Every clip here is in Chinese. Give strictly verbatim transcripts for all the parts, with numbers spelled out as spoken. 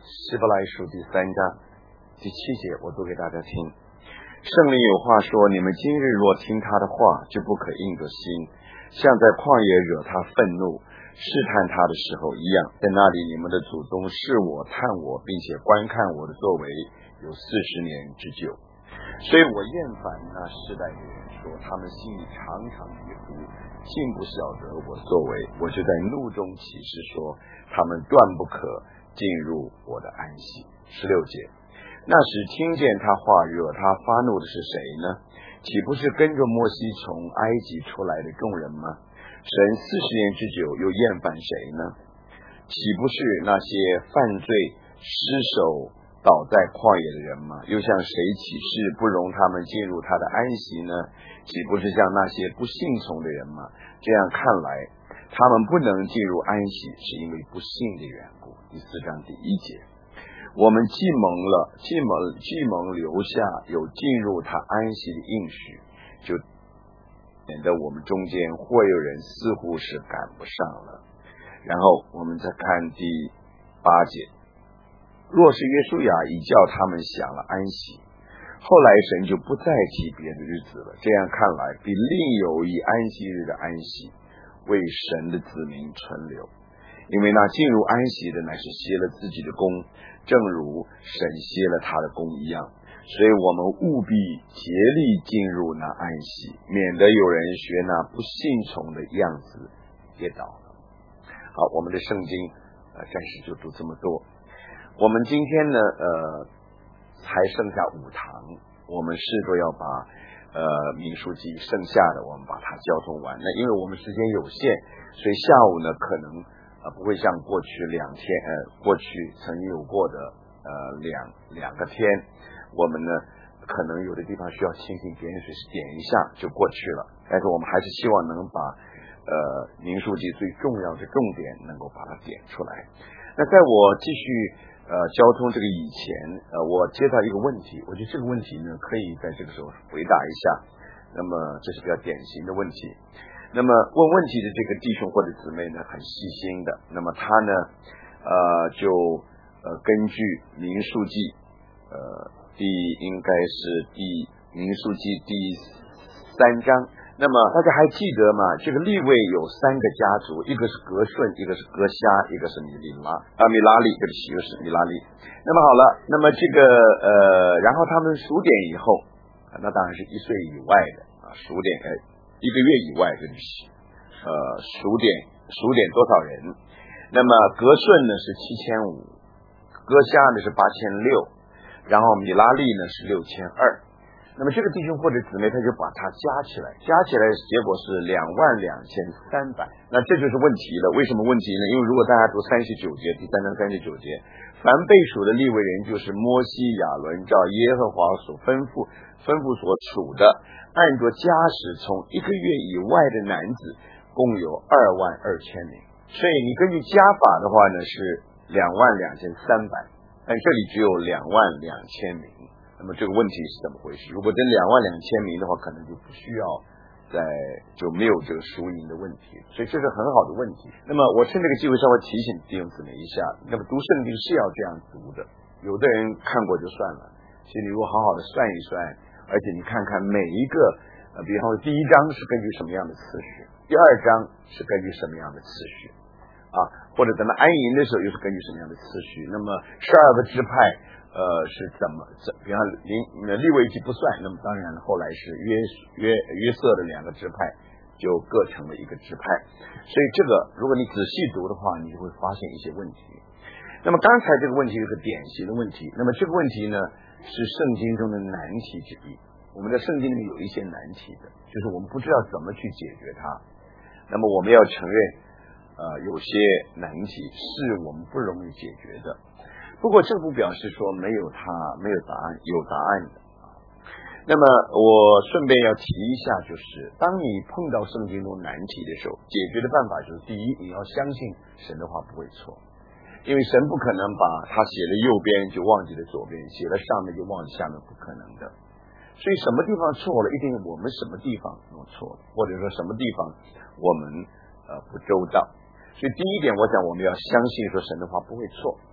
希伯来书第三章第七节，我读给大家听。圣灵有话说：你们今日若听他的话，就不可硬着心，像在旷野惹他愤怒、试探他的时候一样。在那里，你们的祖宗视我、探我，并且观看我的作为，有四十年之久。所以我厌烦那世代的人，说他们心里常常疑惑，竟不晓得我作为。我就在怒中起誓说，他们断不可进入我的安息。十六节，那时听见他话惹他发怒的是谁呢？岂不是跟着摩西从埃及出来的众人吗？神四十年之久又厌烦谁呢？岂不是那些犯罪失手倒在旷野的人吗？又向谁起誓不容他们进入他的安息呢？岂不是像那些不信从的人吗？这样看来，他们不能进入安息，是因为不信的缘故。第四章第一节，我们既蒙了既蒙既蒙留下有进入他安息的应许，就免得我们中间或有人似乎是赶不上了。然后我们再看第八节，若是约书亚已叫他们享了安息，后来神就不再提别的日子了。这样看来，必另有一安息日的安息，为神的子民存留。因为那进入安息的乃是歇了自己的功，正如神歇了他的功一样。所以我们务必竭力进入那安息，免得有人学那不信从的样子跌倒了。好，我们的圣经呃，暂时就读这么多。我们今天呢呃才剩下五堂，我们试着要把呃民数记剩下的我们把它交通完。那因为我们时间有限，所以下午呢可能呃不会像过去两天呃过去曾经有过的呃两两个天，我们呢可能有的地方需要蜻蜓点水点一下就过去了，但是我们还是希望能把呃民数记最重要的重点能够把它点出来。那在我继续呃交通这个以前呃我接到一个问题，我觉得这个问题呢可以在这个时候回答一下。那么这是比较典型的问题。那么问问题的这个弟兄或者姊妹呢很细心的，那么他呢呃就呃根据民数记呃第应该是第民数记第三章。那么大家还记得吗？这个利未有三个家族，一个是格顺，一个是格虾，一个是米利拉啊米拉利，对不起，一个是米拉利。那么好了，那么这个呃，然后他们数点以后，那当然是一岁以外的啊，数点呃一个月以外，对不起，呃数点数点多少人？那么格顺呢是七千五，格虾呢是八千六，然后米拉利呢是六千二。那么这个弟兄或者姊妹他就把它加起来，加起来结果是两万两千三百。那这就是问题了。为什么问题呢？因为如果大家读三十九节，第三章三十九节，凡被数的利未人就是摩西、亚伦，照耶和华所吩咐吩咐所数的，按着家室从一个月以外的男子，共有二万二千名。所以你根据加法的话呢是两万两千三百，但这里只有两万两千名。那么这个问题是怎么回事？如果真两万两千名的话，可能就不需要在就没有这个赎银的问题，所以这是很好的问题。那么我趁这个机会稍微提醒弟兄姊妹一下，那么读圣经是要这样读的。有的人看过就算了，其实你如果好好的算一算，而且你看看每一个呃，比方说第一章是根据什么样的次序，第二章是根据什么样的次序啊，或者等到安营的时候又是根据什么样的次序。那么十二个支派呃，是怎么怎？比方利利未记不算，那么当然后来是约约约瑟的两个支派就各成了一个支派，所以这个如果你仔细读的话，你就会发现一些问题。那么刚才这个问题是个典型的问题，那么这个问题呢是圣经中的难题之一。我们的圣经里面有一些难题的，就是我们不知道怎么去解决它。那么我们要承认，呃，有些难题是我们不容易解决的。不过这不表示说没有它没有答案，有答案的。那么我顺便要提一下，就是当你碰到圣经中难题的时候，解决的办法就是第一，你要相信神的话不会错，因为神不可能把他写了右边就忘记了左边，写了上面就忘记下面，不可能的。所以什么地方错了，一定我们什么地方弄错了，或者说什么地方我们呃不周到。所以第一点，我想我们要相信说神的话不会错。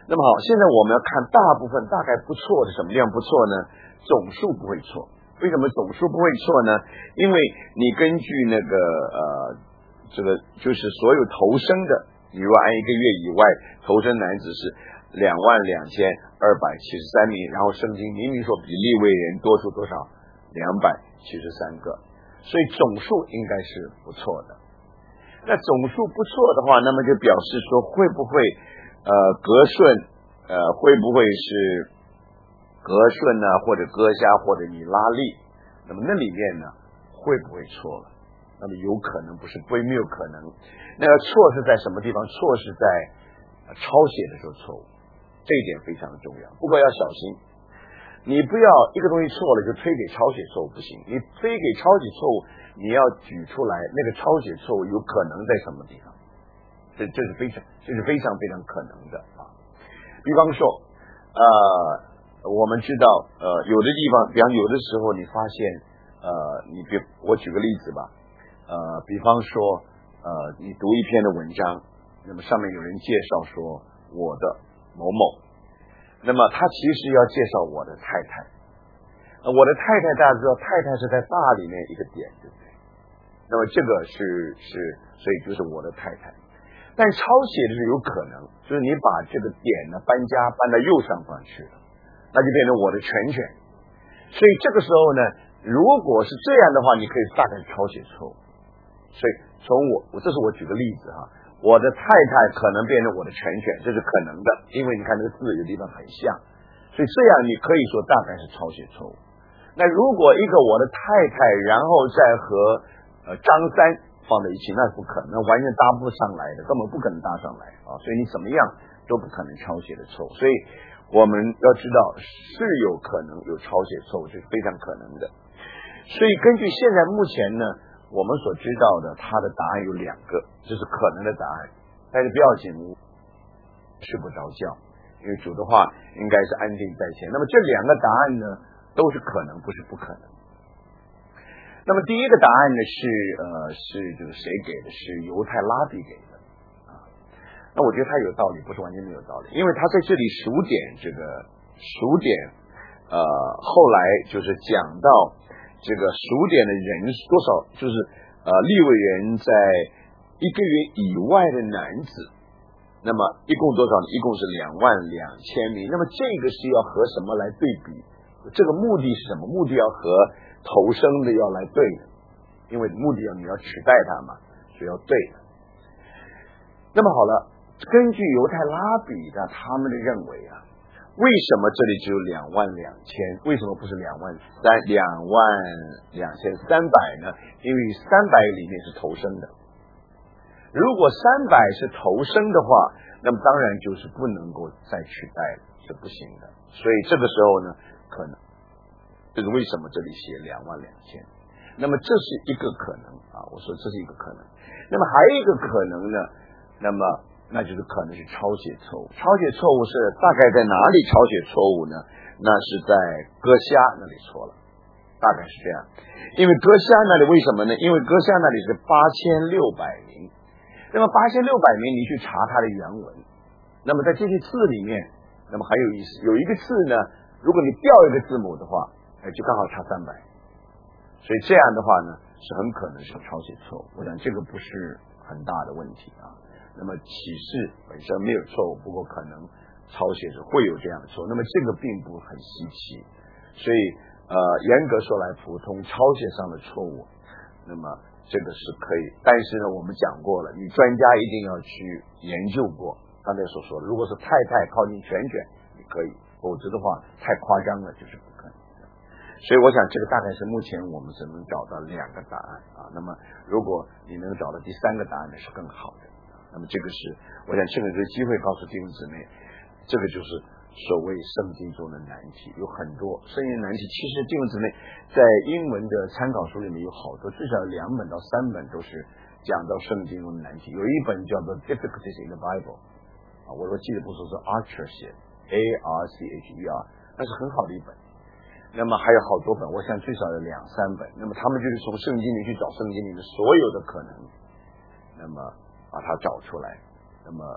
那么好，现在我们要看大部分大概不错的，什么地方不错呢？总数不会错。为什么总数不会错呢？因为你根据那个呃，这个就是所有投生的，你如果按一个月以外投生男子是两万两千二百七十三名，然后圣经明明说比利未人多出多少？两百七十三个，所以总数应该是不错的。那总数不错的话，那么就表示说会不会呃格顺呃会不会是格顺呢，或者割虾，或者你拉力？那么那里面呢会不会错了？那么有可能不是，不会没有可能。那个错是在什么地方？错是在抄写的时候错误，这一点非常重要。不过要小心，你不要一个东西错了就推给抄写错误，不行。你推给抄写错误，你要举出来那个抄写错误有可能在什么地方，这这是非常这是非常非常可能的啊。比方说，呃，我们知道，呃，有的地方，比方有的时候你发现，呃，你比我举个例子吧，呃，比方说，呃，你读一篇的文章，那么上面有人介绍说我的某某。那么他其实要介绍我的太太，呃、我的太太大家知道，太太是在大里面一个点，对不对？那么这个是是，所以就是我的太太。但抄写的是有可能，就是你把这个点呢搬家搬到右上方去了，那就变成我的全权。所以这个时候呢，如果是这样的话，你可以大概抄写错误。所以从我，我这是我举个例子哈。我的太太可能变成我的全权，这是可能的，因为你看这个字有地方很像，所以这样你可以说大概是抄写错误。那如果一个我的太太，然后再和呃张三放在一起，那是不可能，完全搭不上来的，根本不可能搭上来啊！所以你怎么样都不可能抄写的错误。所以我们要知道是有可能有抄写错误，这是非常可能的。所以根据现在目前呢，我们所知道的，它的答案有两个，这是可能的答案，但是不要紧，睡不着觉，因为主的话应该是安定在前。那么这两个答案呢，都是可能，不是不可能。那么第一个答案呢是呃是这个谁给的？是犹太拉比给的啊。那我觉得他有道理，不是完全没有道理，因为他在这里数点这个数点呃后来就是讲到。这个数点的人多少，就是呃利未人在一个月以外的男子，那么一共多少呢？一共是两万两千名。那么这个是要和什么来对比？这个目的是什么？目的要和投生的要来对的，因为目的要你要取代他嘛，所以要对的。那么好了，根据犹太拉比的他们的认为啊。为什么这里只有两万两千？为什么不是两万三、两万两千三百呢？因为三百里面是投生的。如果三百是投生的话，那么当然就是不能够再取代了，是不行的。所以这个时候呢，可能这是为什么这里写两万两千。那么这是一个可能啊，我说这是一个可能。那么还有一个可能呢，那么。那就是可能是抄写错误，抄写错误是大概在哪里抄写错误呢？那是在割虾那里错了，大概是这样。因为割虾那里为什么呢？因为割虾那里是八千六百名，那么八千六百名你去查它的原文，那么在这些字里面，那么很有意思，有一个字呢，如果你调一个字母的话，就刚好差三百，所以这样的话呢，是很可能是抄写错误。我想这个不是很大的问题啊。那么启示本身没有错误，不过可能抄写是会有这样的错误，那么这个并不很稀奇。所以呃，严格说来，普通抄写上的错误，那么这个是可以。但是呢，我们讲过了，你专家一定要去研究过。刚才所说的，如果是太太靠近全权，你可以；否则的话，太夸张了，就是不可能的。所以我想，这个大概是目前我们只能找到两个答案啊。那么，如果你能找到第三个答案呢，是更好的。那么这个是，我想趁着这个机会告诉弟兄姊妹，这个就是所谓圣经中的难题，有很多圣经难题。其实弟兄姊妹在英文的参考书里面有好多，至少两本到三本都是讲到圣经中的难题。有一本叫做 Difficulties in the Bible 啊，我说记得不错是 Archer 写 A R C H E R， 那是很好的一本。那么还有好多本，我想最少有两三本。那么他们就是从圣经里去找圣经里的所有的可能，那么把它找出来，那么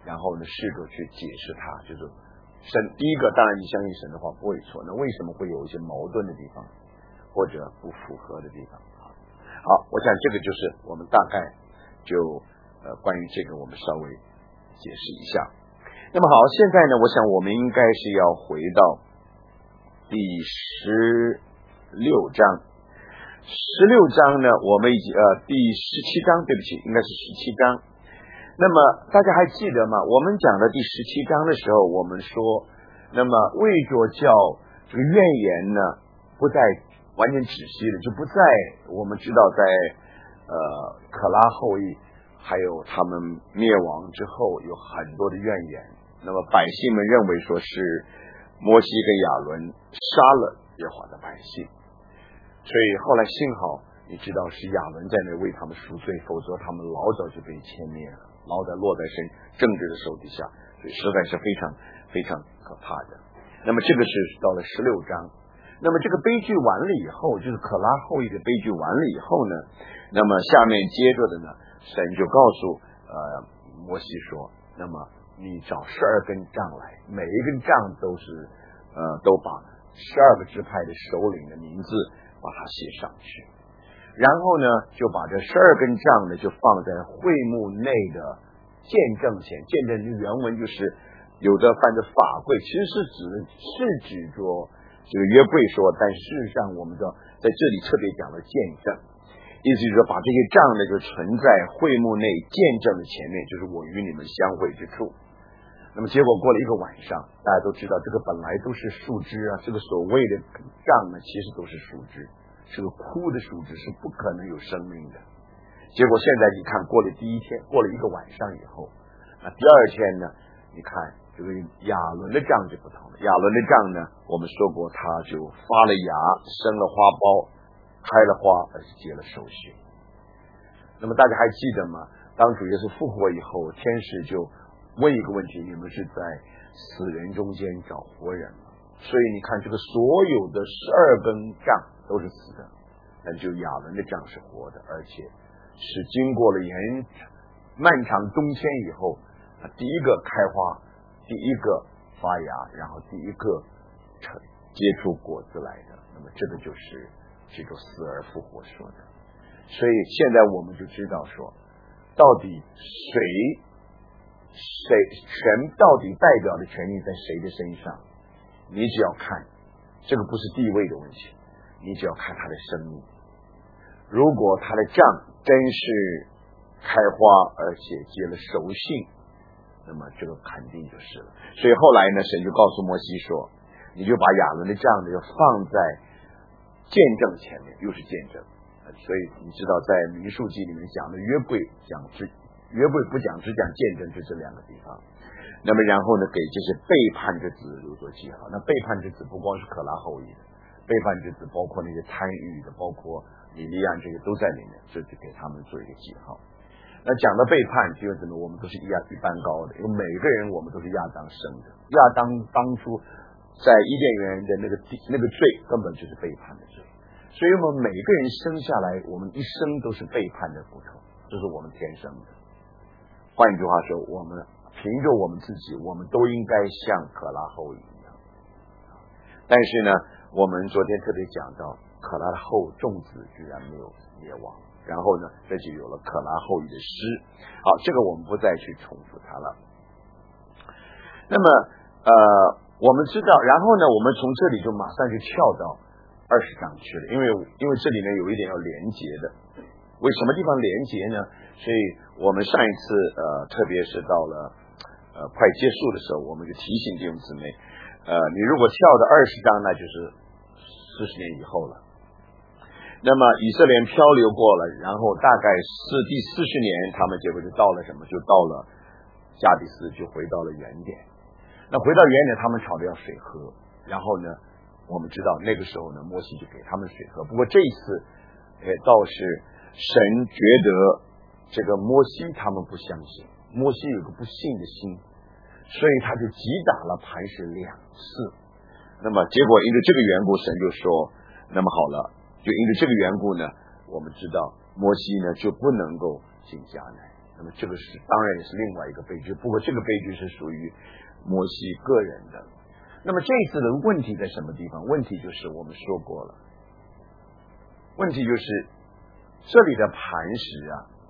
然后呢，试着去解释它，就是神第一个，当然你相信神的话不会错，那为什么会有一些矛盾的地方，或者不符合的地方？好，我想这个就是我们大概就呃关于这个我们稍微解释一下。那么好，现在呢，我想我们应该是要回到第十六章。十六章呢，我们已经呃第十七章，对不起，应该是十七章。那么大家还记得吗？我们讲的第十七章的时候，我们说，那么为着叫这个怨言呢不再完全止息了，就不再我们知道在呃可拉后裔还有他们灭亡之后有很多的怨言，那么百姓们认为说是摩西跟亚伦杀了耶和华的百姓，所以后来幸好你知道是亚伦在那为他们赎罪，否则他们老早就被歼灭了，老早落在神政治的手底下，所以实在是非常非常可怕的。那么这个是到了十六章，那么这个悲剧完了以后，就是可拉后裔的悲剧完了以后呢，那么下面接着的呢，神就告诉呃摩西说，那么你找十二根杖来，每一根杖都是呃都把十二个支派的首领的名字把它写上去，然后呢就把这十二根杖呢就放在会幕内的见证前，见证的原文就是有的翻的法柜，其实是指是指着这个约柜说，但事实上我们知道在这里特别讲了见证，意思就是说把这些杖呢就存在会幕内见证的前面，就是我与你们相会之处。那么结果过了一个晚上，大家都知道这个本来都是树枝啊，这个所谓的杖呢其实都是树枝，是个枯的树枝，是不可能有生命的。结果现在你看过了第一天，过了一个晚上以后，那第二天呢，你看这个亚伦的杖就不同了，亚伦的杖呢我们说过他就发了芽，生了花苞，开了花，而且结了手血。那么大家还记得吗？当主耶稣复活以后，天使就问一个问题，你们是在死人中间找活人吗？所以你看这个所有的十二根杖都是死的，但只有亚伦的杖是活的，而且是经过了延漫长冬天以后，第一个开花，第一个发芽，然后第一个结出果子来的。那么这个就是这个死而复活说的。所以现在我们就知道说，到底谁谁权到底代表的权利在谁的身上？你只要看，这个不是地位的问题，你只要看他的生命。如果他的杖真是开花而且结了熟杏，那么这个肯定就是了。所以后来呢，神就告诉摩西说，你就把亚伦的杖呢就放在见证前面，又是见证。所以你知道在民数记里面讲的约柜讲只约柜不讲，只讲见证，就这两个地方。那么然后呢，给这些背叛之子留作记号。那背叛之子不光是可拉后裔的，背叛之子包括那些参与的，包括米利安，这个都在里面，这就给他们做一个记号。那讲到背叛，就怎么我们都是一样一般高的，因为每个人我们都是亚当生的，亚当当初在伊甸园的那个那个罪根本就是背叛的罪，所以我们每个人生下来，我们一生都是背叛的骨头，这是我们天生的。换句话说，我们凭着我们自己，我们都应该像可拉后裔一样。但是呢，我们昨天特别讲到，可拉的后众子居然没有灭亡，然后呢，这就有了可拉后裔的诗。好，这个我们不再去重复它了。那么，呃，我们知道，然后呢，我们从这里就马上就跳到二十章去了，因为因为这里呢有一点要连结的。为什么地方连结呢？所以我们上一次呃，特别是到了呃快结束的时候，我们就提醒弟兄姊妹，呃，你如果跳到二十章，那就是四十年以后了。那么以色列人漂流过了，然后大概是第四十年，他们结果就到了什么？就到了加比斯，就回到了原点。那回到原点，他们吵着要水喝，然后呢，我们知道那个时候呢，摩西就给他们水喝。不过这一次，呃，倒是神觉得这个摩西他们不相信，摩西有个不信的心，所以他就击打了磐石两次。那么结果因为这个缘故，神就说，那么好了，就因为这个缘故呢，我们知道摩西呢就不能够进迦南。 那么这个是当然也是另外一个悲剧，不过这个悲剧是属于摩西个人的。那么这一次的问题在什么地方？问题就是我们说过了，问题就是这里的磐石啊，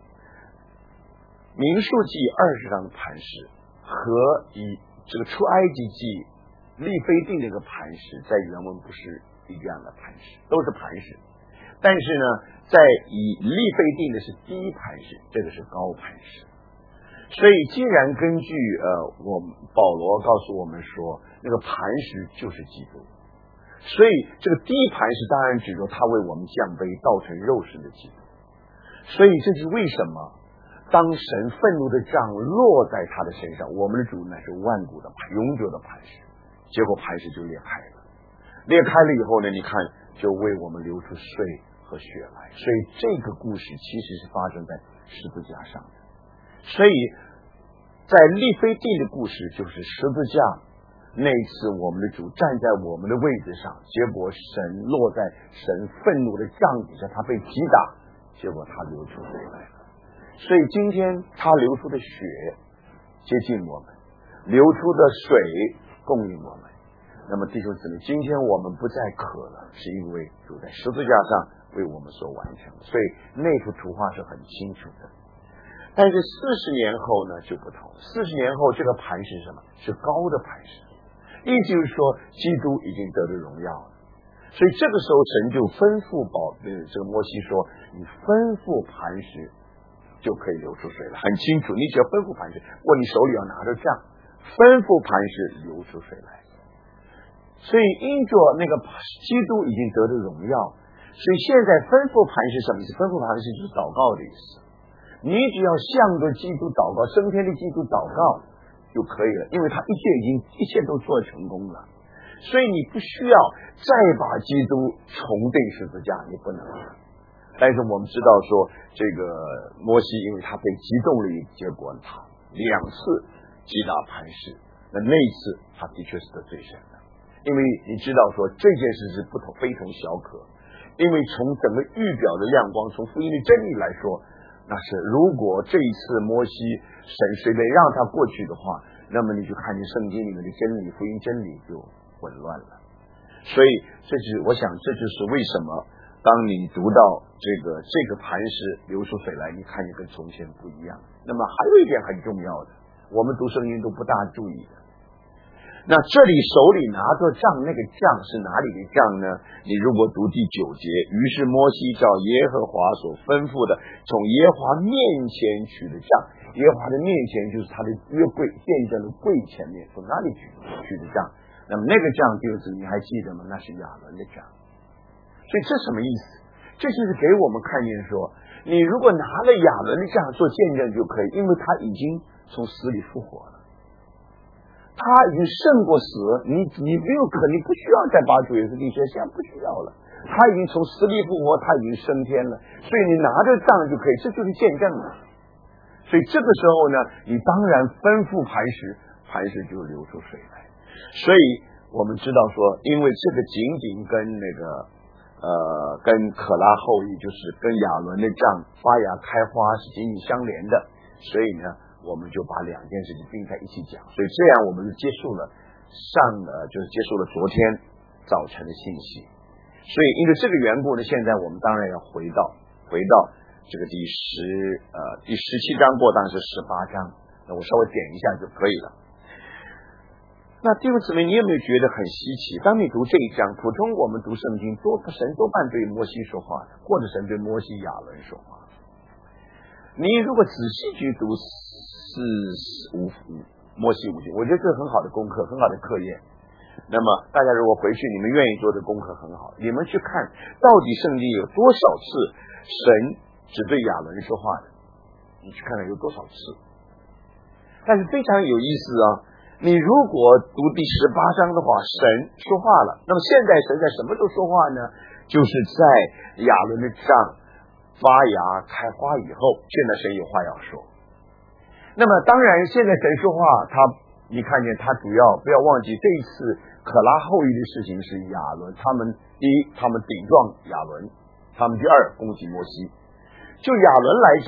民数记二十章的磐石和以这个出埃及记利非定这个磐石在原文不是一样的磐石，都是磐石，但是呢在以利非定的是低磐石，这个是高磐石。所以既然根据呃我们保罗告诉我们说那个磐石就是基督，所以这个低磐石当然指着他为我们降卑道成肉身的基督。所以这是为什么当神愤怒的杖落在他的身上，我们的主乃是万古的永久的磐石，结果磐石就裂开了，裂开了以后呢，你看就为我们流出水和血来。所以这个故事其实是发生在十字架上的。所以在利非定的故事就是十字架那一次我们的主站在我们的位置上，结果神落在神愤怒的杖底下，他被击打，结果他流出水来了。所以今天他流出的血接近我们，流出的水供应我们。那么弟兄姊妹，今天我们不再渴了，是因为主在十字架上为我们所完成的。所以那幅图画是很清楚的。但是四十年后呢就不同，四十年后这个磐石是什么？是高的磐石，意思就是说基督已经得了荣耀了。所以这个时候神就吩咐保呃这个摩西说，你吩咐磐石就可以流出水来，很清楚，你只要吩咐磐石，或你手里要拿着杖，吩咐磐石流出水来。所以因着那个基督已经得了荣耀，所以现在吩咐磐石什么意思？吩咐磐石就是祷告的意思。你只要向着基督祷告，升天的基督祷告就可以了，因为他一切已经一切都做成功了，所以你不需要再把基督重定十字架，你不能。但是我们知道说这个摩西因为他被击中了，结果他两次击打磐石，那那一次他的确是得罪神的。因为你知道说这件事是不同非同小可，因为从整个预表的亮光，从福音的真理来说，那是如果这一次摩西神随便让他过去的话，那么你就看见圣经里面的真理福音真理就混乱了。所以这是我想这就是为什么当你读到这个这个磐石流出水来，你看见跟从前不一样。那么还有一点很重要的，我们读圣经都不大注意的，那这里手里拿着杖，那个杖是哪里的杖呢？你如果读第九节，于是摩西照耶和华所吩咐的，从耶和华面前取的杖，耶和华的面前就是他的约柜，见证的柜前面，从哪里取取的杖？那么那个杖就是你还记得吗？那是亚伦的杖。所以这什么意思？这就是给我们看见说，你如果拿了亚伦的杖做见证就可以，因为他已经从死里复活了。他已经胜过死，你你没有可，你不需要再把主耶稣钉十字架，不需要了。他已经从死里复活，他已经升天了，所以你拿着杖就可以，这就是见证了。所以这个时候呢，你当然吩咐磐石，磐石就流出水来。所以我们知道说，因为这个仅仅跟那个呃跟可拉后裔，就是跟亚伦的杖发芽开花是紧紧相连的，所以呢我们就把两件事情并在一起讲，所以这样我们就结束了上呃就是结束了昨天早晨的信息。所以因为这个缘故呢，现在我们当然要回到回到这个第十呃第十七章过，当然是十八章，那我稍微点一下就可以了。那弟兄姊妹，你有没有觉得很稀奇？当你读这一章，普通我们读圣经多神多半对摩西说话的，或者神对摩西亚伦说话。你如果仔细去读四五摩西五经，我觉得这是很好的功课，很好的课业。那么大家如果回去你们愿意做的功课很好，你们去看到底圣经有多少次神只对亚伦说话的，你去看看有多少次。但是非常有意思啊，你如果读第十八章的话，神说话了，那么现在神在什么时候说话呢？就是在亚伦的杖发芽开花以后，现在神有话要说。那么当然现在神说话，他你看见他主要不要忘记，这一次可拉后裔的事情是亚伦，他们第一他们顶撞亚伦，他们第二攻击摩西。就亚伦来讲，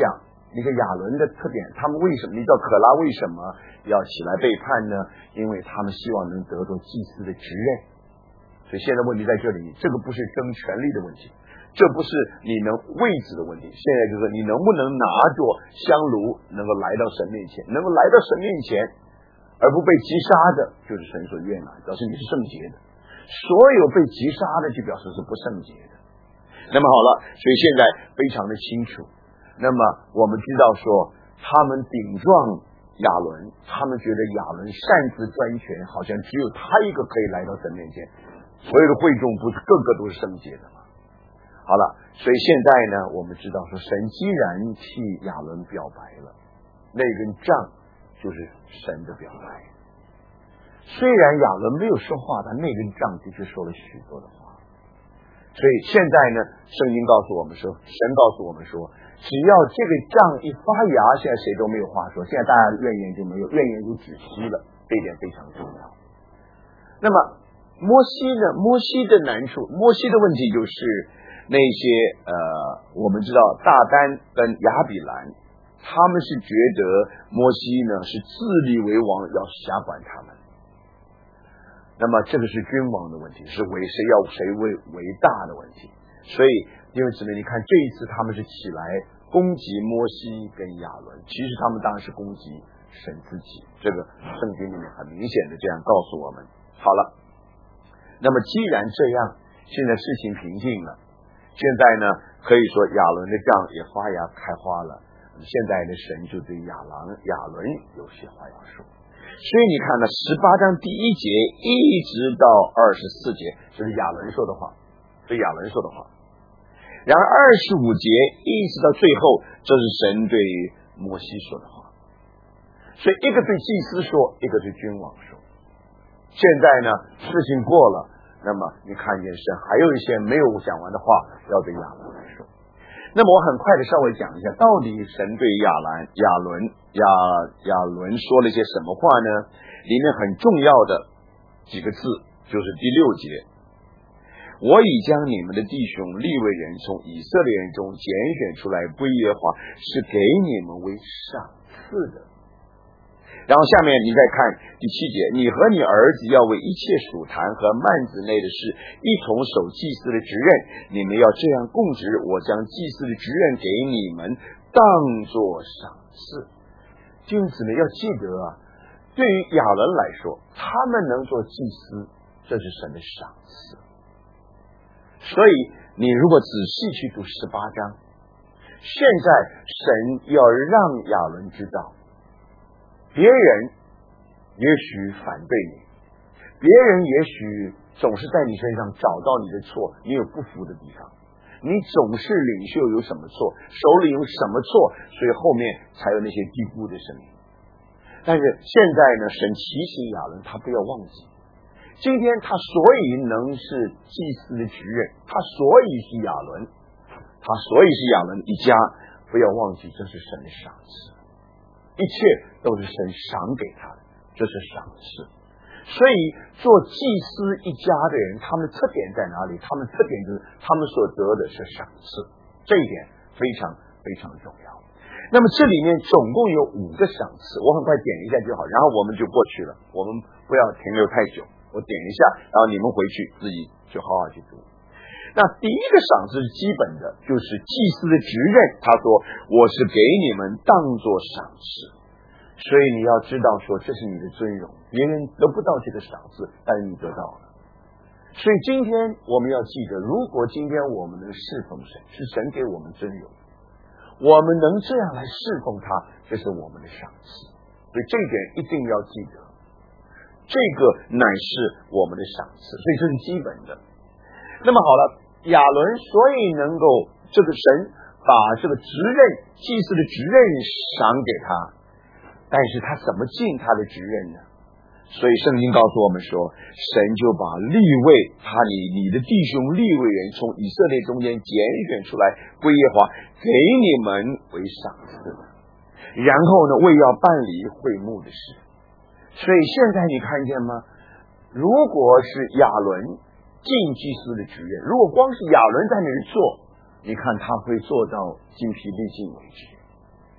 你看亚伦的特点，他们为什么？你知道可拉为什么要起来背叛呢？因为他们希望能得到祭司的职任。所以现在问题在这里，这个不是争权力的问题，这不是你能位置的问题，现在就是你能不能拿着香炉能够来到神面前，能够来到神面前而不被击杀的，就是神所悦纳，表示你是圣洁的。所有被击杀的就表示是不圣洁的。那么好了，所以现在非常的清楚。那么我们知道说，他们顶撞亚伦，他们觉得亚伦擅自专权，好像只有他一个可以来到神面前，所有的会众不是个个都是圣洁的吗？好了，所以现在呢，我们知道说，神既然替亚伦表白了，那根杖就是神的表白。虽然亚伦没有说话，但那根杖的确说了许多的话。所以现在呢，圣经告诉我们说，神告诉我们说，只要这个杖一发芽，现在谁都没有话说，现在大家怨言就没有，怨言就止息了，这一点非常重要。那么摩西呢？摩西的难处，摩西的问题就是那些呃，我们知道大丹跟亚比兰，他们是觉得摩西呢是自立为王，要辖管他们。那么这个是君王的问题，是为谁要谁为为大的问题。所以弟兄姊妹，你看这一次他们是起来攻击摩西跟亚伦，其实他们当然是攻击神自己，这个圣经里面很明显的这样告诉我们。好了，那么既然这样，现在事情平静了，现在呢可以说亚伦的杖也发芽开花了，现在的神就对亚郎亚伦有些话要说。所以你看呢，十八章第一节一直到二十四节，就是亚伦说的话，对亚伦说的话。然而二十五节一直到最后，这是神对摩西说的话。所以一个对祭司说，一个对君王说。现在呢，事情过了，那么你看见神还有一些没有讲完的话要对亚伦来说。那么我很快的稍微讲一下，到底神对亚兰、亚伦、亚亚伦说了一些什么话呢？里面很重要的几个字，就是第六节：我已将你们的弟兄利未人从以色列人中拣选出来归耶和华，是给你们为赏赐的。然后下面你再看第七节，你和你儿子要为一切属坛和幔子内的事一同守祭司的职任，你们要这样供职，我将祭司的职任给你们当作赏赐。弟兄姊妹要记得啊，对于亚伦来说，他们能做祭司，这是神的赏赐。所以你如果仔细去读十八章，现在神要让亚伦知道，别人也许反对你，别人也许总是在你身上找到你的错，你有不服的地方，你总是领袖有什么错，首领有什么错，所以后面才有那些低估的声音。但是现在呢，神提醒亚伦，他不要忘记，今天他所以能是祭司的职任，他所以是亚伦，他所以是亚伦一家，不要忘记这是神的赏赐，一切都是神赏给他的，这是赏赐。所以做祭司一家的人，他们的特点在哪里？他们特点就是他们所得的是赏赐，这一点非常非常重要。那么这里面总共有五个赏赐，我很快点一下就好，然后我们就过去了，我们不要停留太久，我点一下，然后你们回去自己就好好去读。那第一个赏赐是基本的，就是祭司的职任，他说我是给你们当作赏赐，所以你要知道说这是你的尊荣，别人得不到这个赏赐，但是你得到了。所以今天我们要记得，如果今天我们能侍奉神，是神给我们尊荣，我们能这样来侍奉他，这是我们的赏赐。所以这一点一定要记得，这个乃是我们的赏赐，所以这是基本的。那么好了，亚伦所以能够这个神把这个职任，祭司的职任赏给他，但是他怎么尽他的职任呢？所以圣经告诉我们说，神就把利未他你你的弟兄利未人从以色列中间拣选出来归耶和华，给你们为赏赐的，然后呢为要办理会幕的事。所以现在你看见吗？如果是亚伦尽祭司的职任，如果光是亚伦在那里做，你看他会做到精疲力尽为止。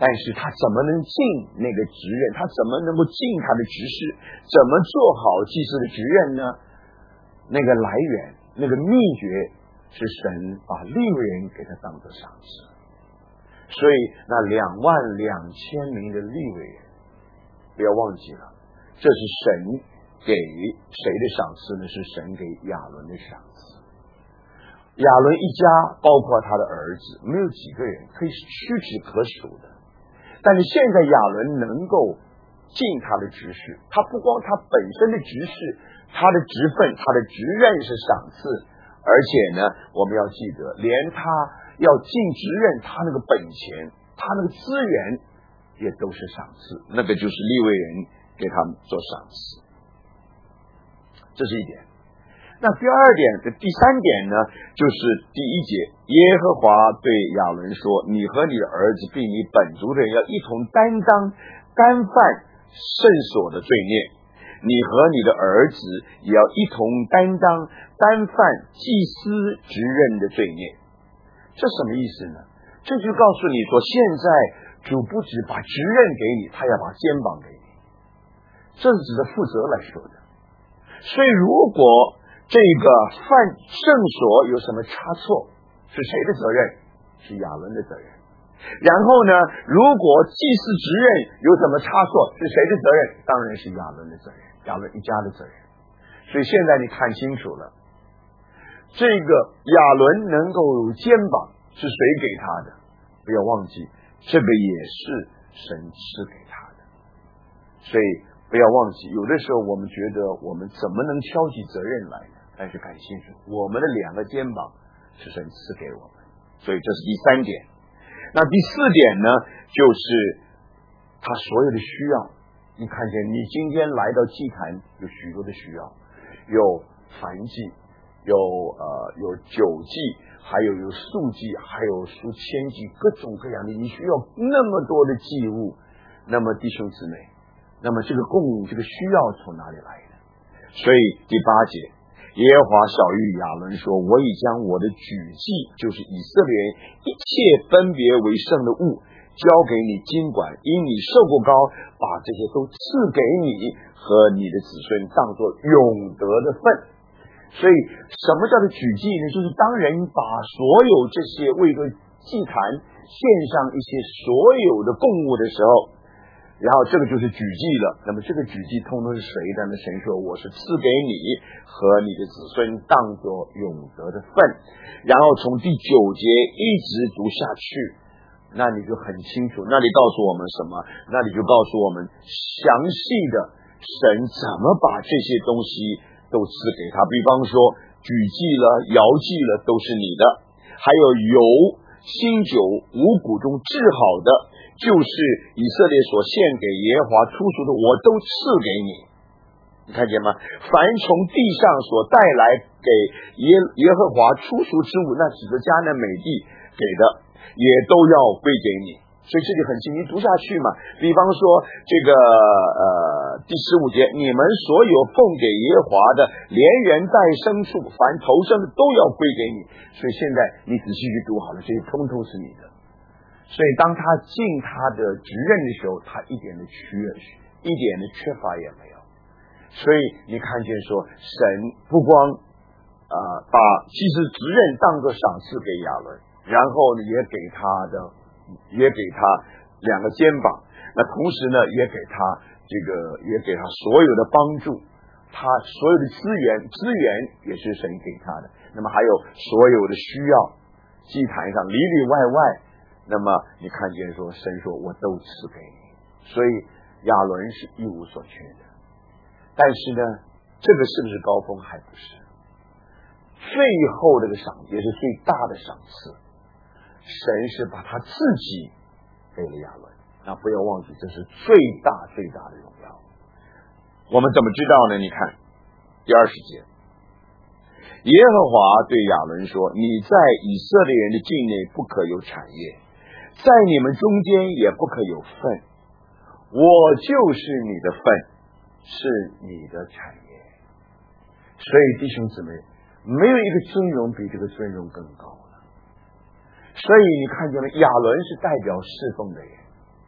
但是他怎么能尽那个职任？他怎么能够尽他的职事？怎么做好祭司的职任呢？那个来源，那个秘诀是神把利未人给他当作赏赐。所以那两万两千名的利未人，不要忘记了，这是神给谁的赏赐呢？是神给亚伦的赏赐。亚伦一家包括他的儿子，没有几个人可以屈指可数的。但是现在亚伦能够尽他的职事，他不光他本身的职事，他的职分，他的职任是赏赐，而且呢，我们要记得，连他要尽职任，他那个本钱，他那个资源也都是赏赐，那个就是利未人给他们做赏赐。这是一点。那第二点，第三点呢，就是第一节，耶和华对亚伦说：你和你的儿子并你本族的人要一同担当干犯圣所的罪孽，你和你的儿子也要一同担当担犯祭司职任的罪孽。这什么意思呢？这就告诉你说，现在主不只把职任给你，他要把肩膀给你，这是指的负责来说的。所以如果这个犯圣所有什么差错，是谁的责任？是亚伦的责任。然后呢，如果祭司职任有什么差错，是谁的责任？当然是亚伦的责任，亚伦一家的责任。所以现在你看清楚了，这个亚伦能够有肩膀是谁给他的？不要忘记，这个也是神赐给他的。所以不要忘记，有的时候我们觉得我们怎么能挑起责任来呢？但是感清楚，我们的两个肩膀是神赐给我们，所以这是第三点。那第四点呢，就是他所有的需要。你看见你今天来到祭坛有许多的需要，有燔祭，有呃有酒祭，还有有素祭，还有赎愆祭，各种各样的，你需要那么多的祭物。那么弟兄姊妹，那么这个供应，这个需要从哪里来的？所以第八节，耶和华晓谕亚伦说：我已将我的举祭，就是以色列人一切分别为圣的物交给你经管，因你受过膏，把这些都赐给你和你的子孙，当作永得的份。所以什么叫做举祭呢？就是当人把所有这些为这祭坛献上一些所有的供物的时候，然后这个就是举祭了。那么这个举祭通通是谁的呢？神说：我是赐给你和你的子孙当作永得的份。然后从第九节一直读下去，那你就很清楚，那里告诉我们什么？那里就告诉我们详细的神怎么把这些东西都赐给他。比方说举祭了，摇祭了，都是你的。还有油、新酒、五谷中制好的，就是以色列所献给耶和华出熟的，我都赐给你。你看见吗？凡从地上所带来给耶耶和华出熟之物，那指着迦南美地给的，也都要归给你。所以这里很清，你读下去嘛。比方说这个呃第十五节，你们所有奉给耶和华的，连人带牲畜，凡投生的都要归给你。所以现在你仔细去读好了，这些通通是你的。所以当他尽他的职任的时候，他一点的缺一点的缺乏也没有。所以你看见说，神不光呃把祭司职任当作赏赐给亚伦，然后呢也给他的也给他两个肩膀，那同时呢也给他这个也给他所有的帮助，他所有的资源资源也是神给他的。那么还有所有的需要，祭坛上里里外外，那么你看见说神说我都赐给你。所以亚伦是一无所缺的。但是呢，这个是不是高峰？还不是。最后这个赏也是最大的赏赐，神是把他自己给了亚伦。那不要忘记，这是最大最大的荣耀。我们怎么知道呢？你看第二十节，耶和华对亚伦说：你在以色列人的境内不可有产业，在你们中间也不可有份，我就是你的份，是你的产业。所以弟兄姊妹，没有一个尊荣比这个尊荣更高了。所以你看见了，亚伦是代表侍奉的人，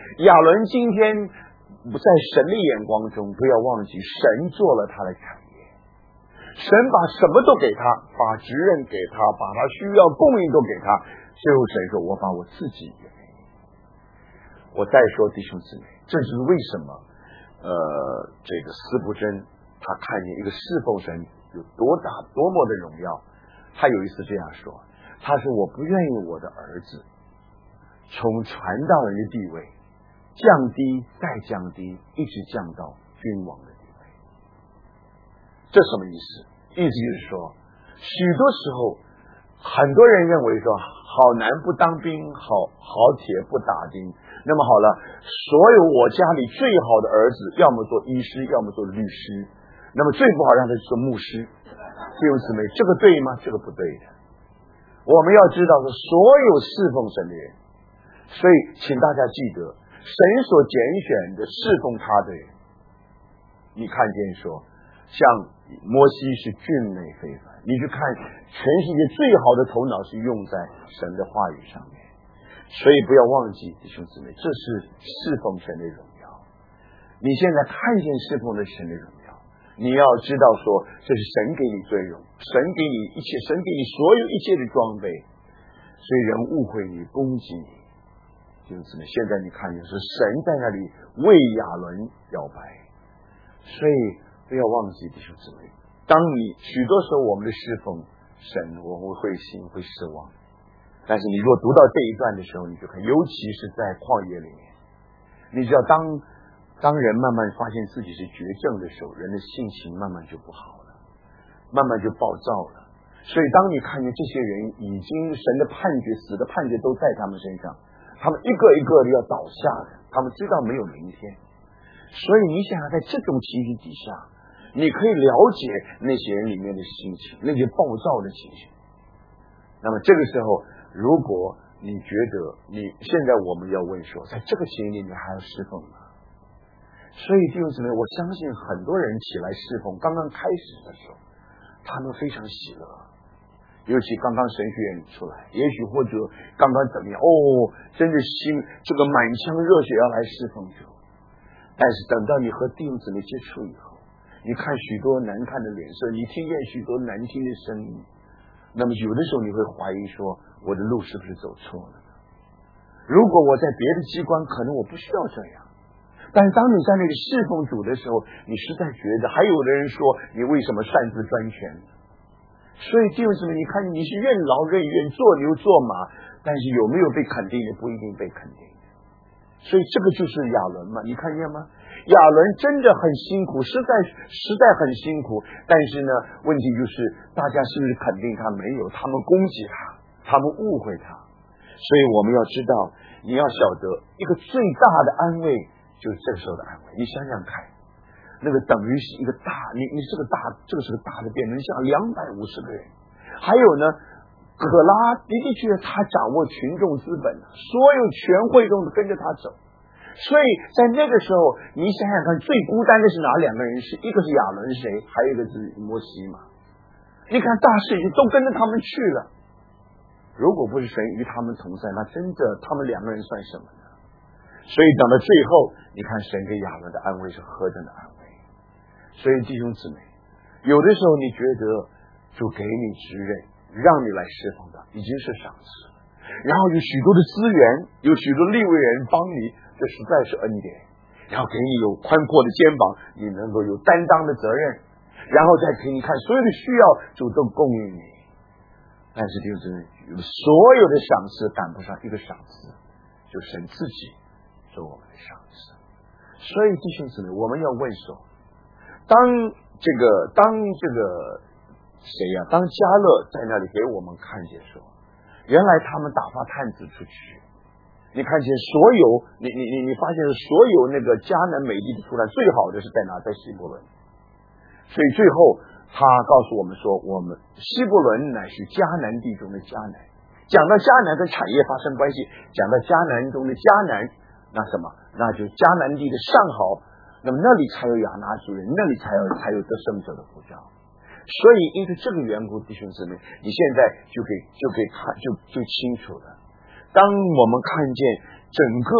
亚伦今天在神的眼光中，不要忘记神做了他的产业，神把什么都给他，把职任给他，把他需要供应都给他，最后神说我把我自己也给你。我再说弟兄姊妹，这就是为什么呃，这个司布真他看见一个侍奉神有多大多么的荣耀，他有一次这样说，他说我不愿意我的儿子从传道人的地位降低再降低，一直降到君王的地位。这什么意思？意思就是说，许多时候很多人认为说好男不当兵，好好铁不打钉。那么好了，所有我家里最好的儿子要么做医师，要么做律师，那么最不好让他做牧师。弟兄姊妹，这个对吗？这个不对的。我们要知道说，所有侍奉神的人，所以请大家记得，神所拣选的侍奉他的人，你看见说像摩西是俊美非凡，你去看全世界最好的头脑是用在神的话语上面。所以不要忘记弟兄姊妹，这是侍奉神的荣耀。你现在看见侍奉的神的荣耀，你要知道说这是神给你尊荣，神给你一切，神给你所有一切的装备，所以人误会你，攻击你。弟兄姊妹，现在你看见是神在那里为亚伦摇摆，所以不要忘记弟兄姊妹，当你许多时候我们的侍奉神，我们会灰心会失望，但是你若读到这一段的时候，你就看，尤其是在旷野里面，你知道当当人慢慢发现自己是绝症的时候，人的性情慢慢就不好了，慢慢就暴躁了。所以当你看见这些人已经神的判决，死的判决都在他们身上，他们一个一个的要倒下的，他们知道没有明天。所以你想想，在这种情形底下，你可以了解那些人里面的心情，那些暴躁的情绪。那么这个时候，如果你觉得你现在我们要问说，在这个情形里你还要侍奉吗？所以弟兄姊妹，我相信很多人起来侍奉，刚刚开始的时候，他们非常喜乐，尤其刚刚神学院出来，也许或者刚刚怎么样，哦，真的心这个满腔热血要来侍奉主。但是等到你和弟兄姊妹接触以后，你看许多难看的脸色，你听见许多难听的声音，那么有的时候你会怀疑说，我的路是不是走错了呢？如果我在别的机关，可能我不需要这样。但是当你在那个侍奉主的时候，你实在觉得，还有的人说你为什么擅自专权？所以弟兄姊妹，你看你是任劳任怨，做牛做马，但是有没有被肯定的？不一定被肯定。所以这个就是亚伦嘛，你看见吗？亚伦真的很辛苦，实在实在很辛苦，但是呢，问题就是大家是不是肯定他？没有，他们攻击他，他们误会他。所以我们要知道，你要晓得一个最大的安慰就是这个时候的安慰。你想想看，那个等于是一个大，你你这个大，这个是个大的辩论，像两百五十个人，还有呢，可拉的的确他掌握群众资本，所有全会众都跟着他走。所以在那个时候，你想想看，最孤单的是哪两个人？是一个是亚伦，谁？还有一个是摩西嘛。你看大事已经都跟着他们去了，如果不是神与他们同在，那真的他们两个人算什么呢？所以等到最后，你看神给亚伦的安慰是何等的安慰。所以弟兄姊妹，有的时候你觉得主给你职任，让你来侍奉的已经是赏赐，然后有许多的资源，有许多利未人帮你，这实在是恩典，然后给你有宽阔的肩膀，你能够有担当的责任，然后再给你看所有的需要，主动供应你。但是弟兄姊妹，所有的赏赐赶不上一个赏赐，就神自己做我们的赏赐。所以弟兄姊妹，我们要问说，当这个当这个谁呀、啊？当迦勒在那里给我们看见说，原来他们打发探子出去，你看见所有你你你你发现所有那个迦南美地的出来，最好的是在哪？在希伯伦。所以最后他告诉我们说，我们希伯伦乃是迦南地中的迦南。讲到迦南跟产业发生关系，讲到迦南中的迦南，那什么？那就迦南地的上好，那么那里才有亚拿族人，那里才有才有得胜者的呼召。所以因为这个缘故，弟兄姊妹，你现在就可以就可以看就就清楚了。当我们看见整个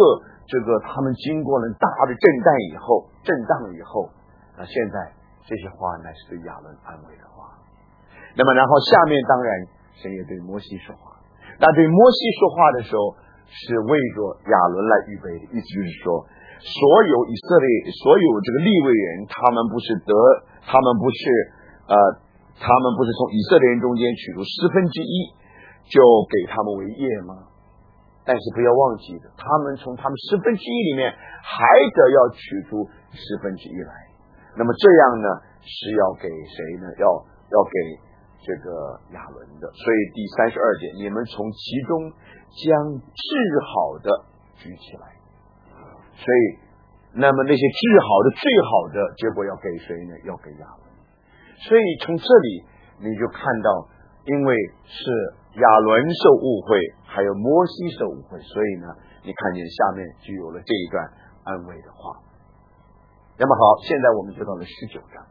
这个他们经过了大的震荡以后，震荡以后，那现在这些话乃是对亚伦安慰的话。那么然后下面当然神也对摩西说话，那对摩西说话的时候是为着亚伦来预备的，意思就是说，所有以色列所有这个利未人，他们不是得他们不是呃他们不是从以色列人中间取出十分之一就给他们为业吗？但是不要忘记的，他们从他们十分之一里面还得要取出十分之一来。那么这样呢是要给谁呢？要要给这个亚伦的。所以第三十二节，你们从其中将治好的举起来。所以那么那些治好的最好的结果要给谁呢？要给亚伦。所以从这里你就看到，因为是亚伦受误会，还有摩西受误会，所以呢你看见下面就有了这一段安慰的话。那么好，现在我们就到了十九章。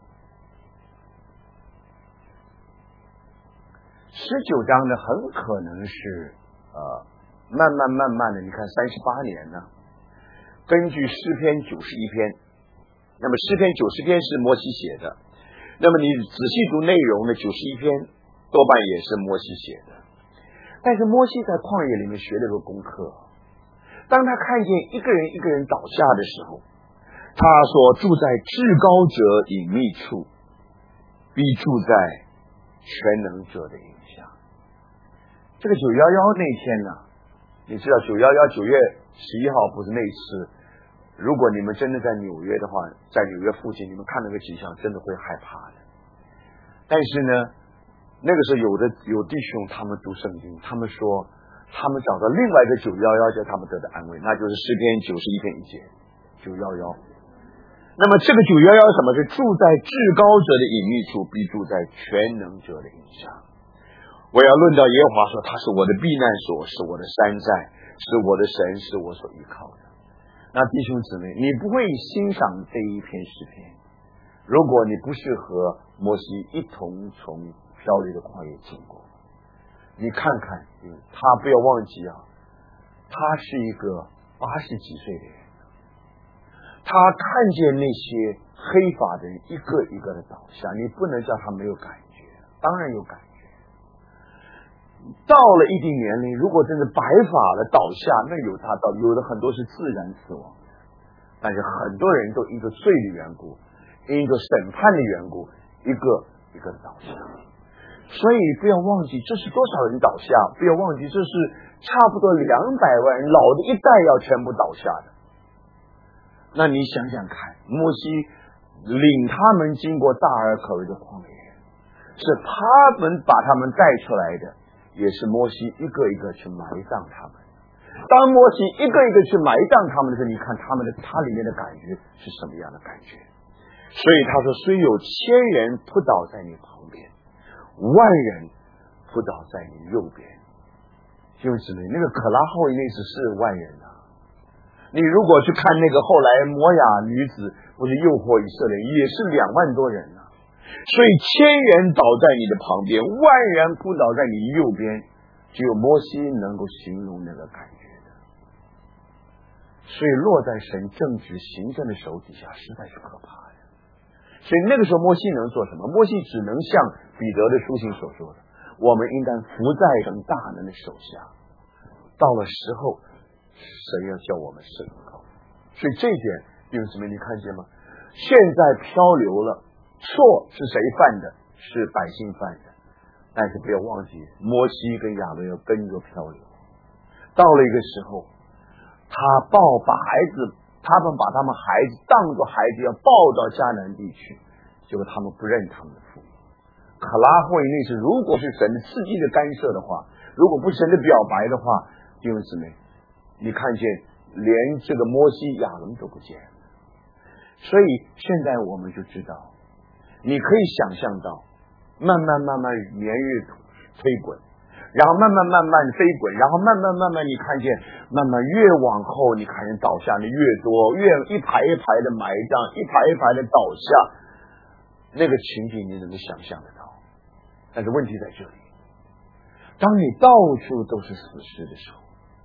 十九章呢很可能是呃慢慢慢慢的，你看三十八年呢，根据诗篇九十一篇，那么诗篇九十篇是摩西写的，那么你仔细读内容呢，九十一篇多半也是摩西写的。但是摩西在旷野里面学了个功课，当他看见一个人一个人倒下的时候，他说住在至高者隐秘处，必住在全能者的影下。这个九一一那天呢，你知道九一一九月十一号不是那次，如果你们真的在纽约的话，在纽约附近你们看那个景象真的会害怕的。但是呢那个时候有的有弟兄他们读圣经，他们说他们找到另外一个九一一叫他们得的安慰，那就是诗篇九十一篇一节九一一。那么这个九一一什么？是住在至高者的隐秘处，必住在全能者的影下。我要论到耶和华说，他是我的避难所，是我的山寨，是我的神，是我所依靠的。那弟兄姊妹，你不会欣赏这一篇诗篇，如果你不是和摩西一同从漂流的旷野经过。你看看他，不要忘记啊，他是一个八十几岁的人，他看见那些黑发的人一个一个的倒下，你不能叫他没有感觉，当然有感觉。到了一定年龄，如果真的白发了倒下，那有他倒，有的很多是自然死亡，但是很多人都因着罪的缘故，因着审判的缘故，一个一个倒下。所以不要忘记这是多少人倒下，不要忘记这是差不多两百万人，老的一代要全部倒下的。那你想想看，摩西领他们经过大而可畏的旷野，是他们把他们带出来的，也是摩西一个一个去埋葬他们。当摩西一个一个去埋葬他们的时候，你看他们的他里面的感觉是什么样的感觉？所以他说，虽有千人扑倒在你旁边，万人扑倒在你右边。弟兄姊妹，那个可拉后裔那次是万人啊。你如果去看那个后来摩亚女子不是诱惑以色列，也是两万多人啊。所以千人倒在你的旁边，万人扑倒在你右边，只有摩西能够形容那个感觉的。所以落在神正直行政的手底下，实在是可怕的。所以那个时候摩西能做什么？摩西只能像彼得的书信所说的，我们应当伏在神大能的手下，到了时候神要叫我们胜高。所以这一点弟兄姊妹，你看见吗？现在漂流了，错是谁犯的？是百姓犯的。但是不要忘记，摩西跟亚伦要跟着漂流。到了一个时候，他抱把孩子，他们把他们孩子当作孩子要抱到迦南地去，结果他们不认他们的父母。可拉会那是，如果是神的刺激的干涉的话，如果不是神的表白的话，弟兄姊妹，你看见连这个摩西亚伦都不见了。所以现在我们就知道，你可以想象到慢慢慢慢年日推滚，然后慢慢慢慢飞滚，然后慢慢慢慢你看见慢慢越往后你看见倒下的越多，越一排一排的埋葬，一排一排的倒下，那个情景你能够想象得到。但是问题在这里，当你到处都是死尸的时候，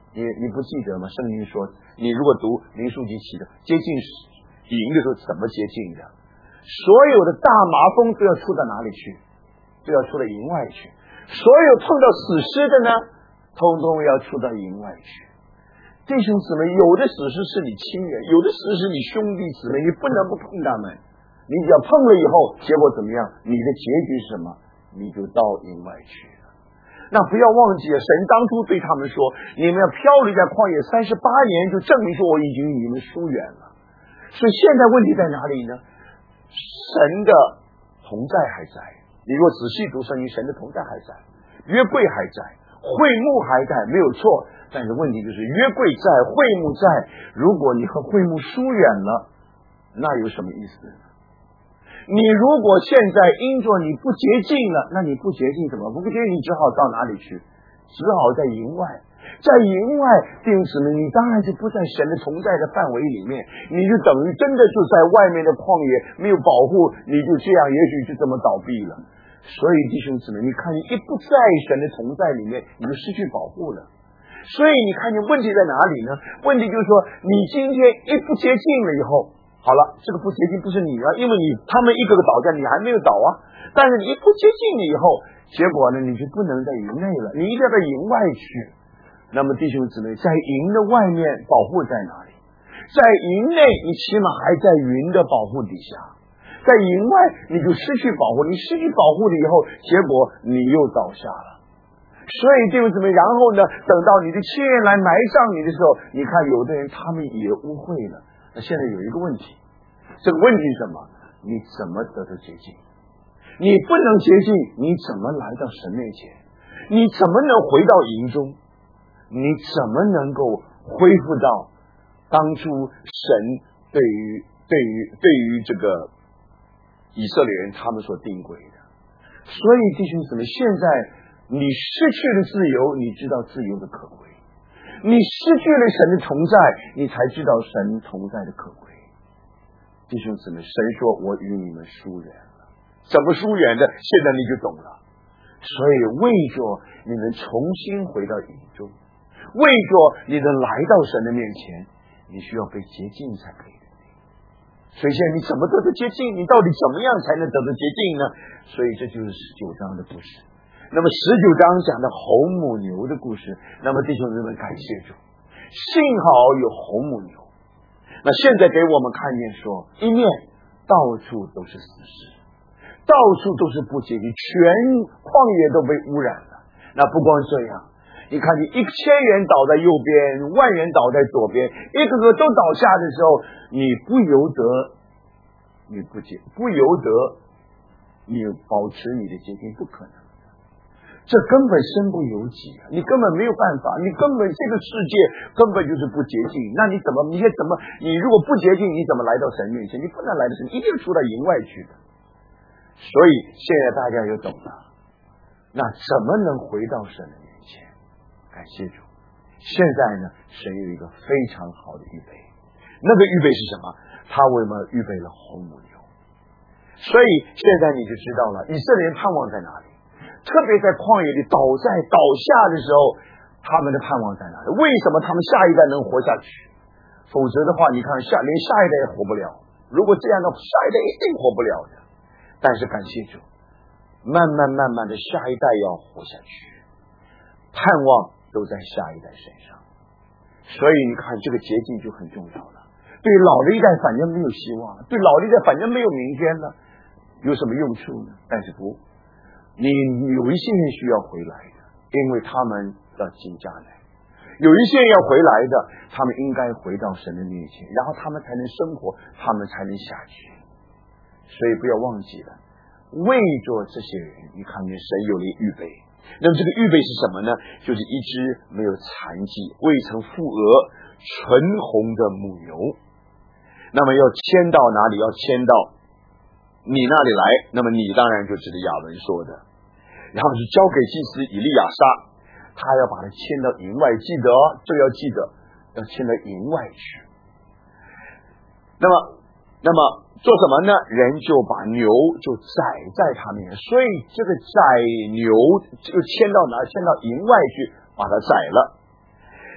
你你不记得吗？圣经说，你如果读民数记七的接近营的时候怎么接近的？所有的大麻风都要出到哪里去？都要出到营外去。所有碰到死尸的呢，通通要出到营外去。弟兄姊妹，有的死尸是你亲人，有的死尸是你兄弟姊妹，你不能不碰他们。你只要碰了以后，结果怎么样？你的结局是什么？你就到营外去了。那不要忘记了，神当初对他们说，你们要漂流在旷野三十八年，就证明说我已经与你们疏远了。所以现在问题在哪里呢？神的同在还在，你若仔细读圣经，神的同在还在，约柜还在，会幕还在，没有错。但是问题就是约柜在，会幕在，如果你和会幕疏远了，那有什么意思呢？你如果现在因着你不洁净了，那你不洁净怎么不洁净？你只好到哪里去？只好在营外。在营外，弟兄姊妹，你当然就不在神的同在的范围里面，你就等于真的就在外面的旷野没有保护，你就这样，也许就这么倒闭了。所以弟兄姊妹，你看你一不在神的同在里面，你就失去保护了。所以你看见问题在哪里呢？问题就是说，你今天一不洁净了以后，好了，这个不洁净不是你啊，因为你他们一个个倒下，你还没有倒啊。但是你一不洁净了以后，结果呢，你就不能在营内了，你一定要到营外去。那么弟兄姊妹，在营的外面保护在哪里？在营内你起码还在云的保护底下，在营外你就失去保护，你失去保护了以后，结果你又倒下了。所以弟兄姊妹，然后呢，等到你的亲人来埋葬你的时候，你看有的人他们也污秽了。那现在有一个问题，这个问题是什么？你怎么得到洁净？你不能洁净，你怎么来到神面前？你怎么能回到营中？你怎么能够恢复到当初神对于对于对于这个以色列人他们所定规的？所以弟兄姊妹，现在你失去了自由，你知道自由的可贵；你失去了神的同在，你才知道神同在的可贵。弟兄姊妹，神说我与你们疏远了，怎么疏远的？现在你就懂了。所以为着你们重新回到营中，为着你能来到神的面前，你需要被洁净才可以的。所以现在你怎么得到洁净？你到底怎么样才能得到洁净呢？所以这就是十九章的故事。那么十九章讲的红母牛的故事，那么弟兄姊妹，感谢主，幸好有红母牛。那现在给我们看见说，一面到处都是死尸，到处都是不洁净，全旷野都被污染了。那不光这样，你看你一千人倒在右边，万人倒在左边，一个个都倒下的时候，你不由得你不洁，不由得你保持你的洁净，不可能。这根本身不由己啊！你根本没有办法，你根本这个世界根本就是不洁净。那你怎么，你也怎么，你如果不洁净，你怎么来到神面前？你不能来到神，一定出到营外去的。所以现在大家就懂了，那怎么能回到神的面前？感谢主！现在呢，神有一个非常好的预备，那个预备是什么？他为我们预备了红母牛。所以现在你就知道了，以色列人盼望在哪里？特别在旷野里倒在倒下的时候，他们的盼望在哪里？为什么他们下一代能活下去？否则的话，你看下连下一代也活不了。如果这样的，下一代一定活不了的。但是感谢主，慢慢慢慢的下一代要活下去，盼望都在下一代身上。所以你看这个捷径就很重要了。对老的一代反正没有希望，对老的一代反正没有明天了，有什么用处呢？但是不，你有一些人需要回来的，因为他们要进家来；有一些人要回来的，他们应该回到神的面前，然后他们才能生活，他们才能下去。所以不要忘记了，为着这些人，你看见神有了预备。那么这个预备是什么呢？就是一只没有残疾、未曾负额、纯红的母牛。那么要牵到哪里？要牵到你那里来。那么你当然就指着亚文说的，然后是交给祭司以利亚撒，他要把它牵到营外。记得哦，这个要记得，要牵到营外去。那么那么做什么呢？人就把牛就宰在他面前，所以这个宰牛就牵到哪？牵到营外去，把它宰了。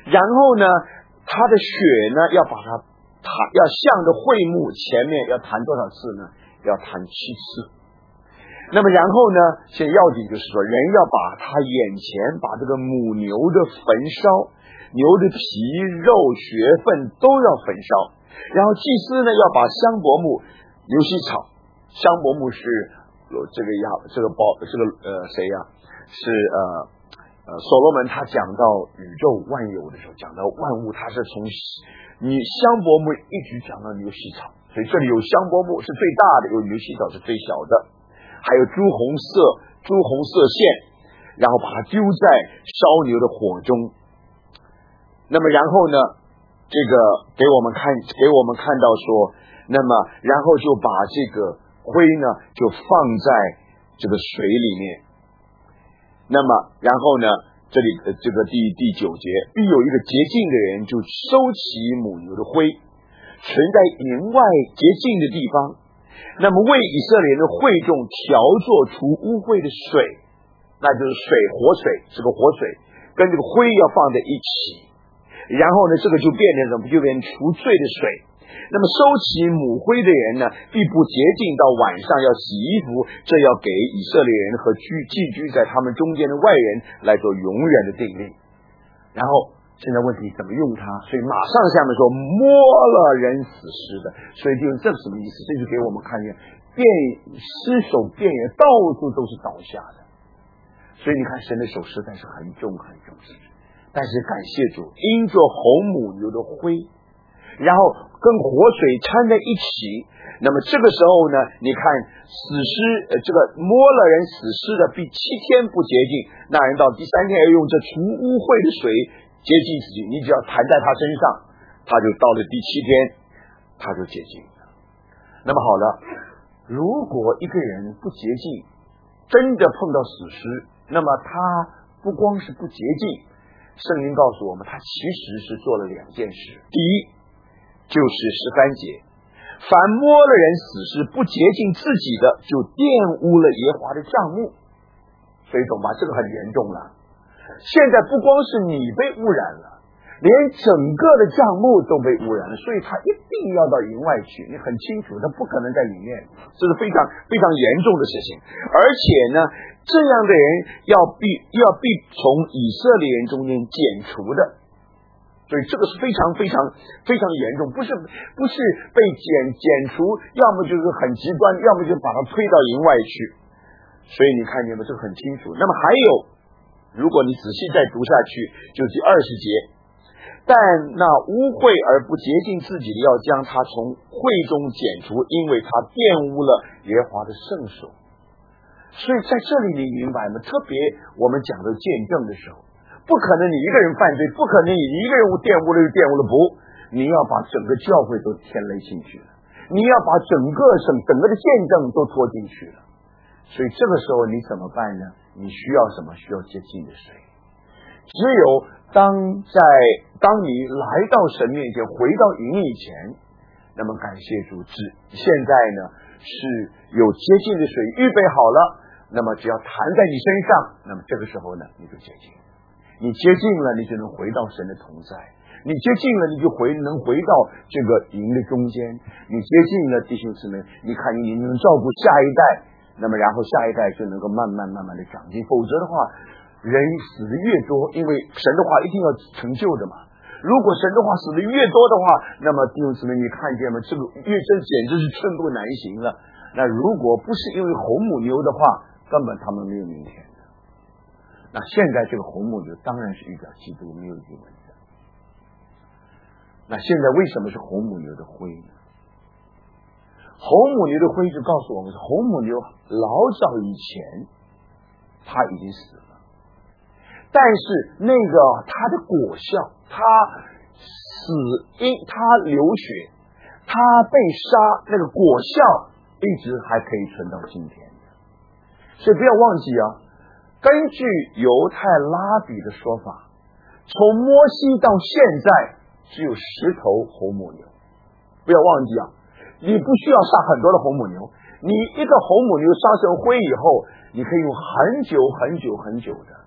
然后呢，他的血呢要把它弹，要向着会幕前面要弹多少次呢？要弹七次。那么然后呢，现在要紧就是说，人要把他眼前把这个母牛的焚烧，牛的皮肉血分都要焚烧，然后祭司呢要把香柏木、牛膝草，香柏木是这个呀，这个包这个呃谁呀？是呃呃所罗门他讲到宇宙万有的时候，讲到万物，他是从你香柏木一直讲到牛膝草，所以这里有香柏木是最大的，有牛膝草是最小的。还有朱红色朱红色线，然后把它丢在烧牛的火中。那么然后呢，这个给我们看给我们看到说，那么然后就把这个灰呢就放在这个水里面。那么然后呢，这里这个第第九节，必有一个洁净的人就收起母牛的灰，存在营外洁净的地方。那么为以色列人的会众调做除污秽的水，那就是水活水，这个活水跟这个灰要放在一起，然后呢这个就变成什么？就变成除罪的水。那么收起母灰的人呢，必不洁净到晚上要洗衣服，这要给以色列人和居寄居在他们中间的外人来做永远的定例。然后现在问题怎么用它？所以马上下面说摸了人死尸的，所以就这是什么意思？这就给我们看见遍尸首遍野，到处都是倒下的。所以你看神的手实在是很重很重视。但是感谢主，因着红母牛的灰，然后跟活水掺在一起，那么这个时候呢，你看死尸、呃、这个摸了人死尸的必七天不洁净，那人到第三天要用这除污秽的水洁净自己，你只要弹在他身上，他就到了第七天他就洁净了。那么好了，如果一个人不洁净，真的碰到死尸，那么他不光是不洁净，圣经告诉我们他其实是做了两件事。第一就是十三节，凡摸了人死尸不洁净自己的，就玷污了耶和华的帐幕。所以懂吧？这个很严重了。现在不光是你被污染了，连整个的帐幕都被污染了，所以他一定要到营外去。你很清楚，他不可能在里面，这是非常非常严重的事情。而且呢，这样的人要必要必从以色列人中间剪除的，所以这个是非常非常非常严重，不是不是被剪剪除，要么就是很极端，要么就把他推到营外去。所以你看见吗？这个很清楚。那么还有，如果你仔细再读下去，就第二十节，但那污秽而不洁净自己的，要将他从会中剪除，因为他玷污了耶和华的圣所。所以在这里你明白吗？特别我们讲的见证的时候，不可能你一个人犯罪，不可能你一个人玷污了就玷污了，不，你要把整个教会都牵累进去了，你要把整个省整个的见证都拖进去了。所以这个时候你怎么办呢？你需要什么？需要洁净的水。只有当在当你来到神面前，回到营以前，那么感谢主，只现在呢是有洁净的水预备好了，那么只要弹在你身上，那么这个时候呢你就洁净。你洁净了，你就能回到神的同在；你洁净了，你就回能回到这个营的中间。你洁净了，弟兄姊妹，你看你能照顾下一代。那么然后下一代就能够慢慢慢慢的长进，否则的话人死的越多，因为神的话一定要成就的嘛。如果神的话死的越多的话，那么弟兄姊妹你看见吗？这个越这简直是寸步难行了。那如果不是因为红母牛的话，根本他们没有明天的。那现在这个红母牛当然是预表基督，没有疑问的。那现在为什么是红母牛的灰呢？红母牛的灰就告诉我们，红母牛老早以前它已经死了，但是那个它的果效，它死因它流血，它被杀，那个果效一直还可以存到今天的。所以不要忘记啊，根据犹太拉比的说法，从摩西到现在只有十头红母牛。不要忘记啊，你不需要杀很多的红母牛，你一个红母牛杀成灰以后，你可以用很久很久很久的。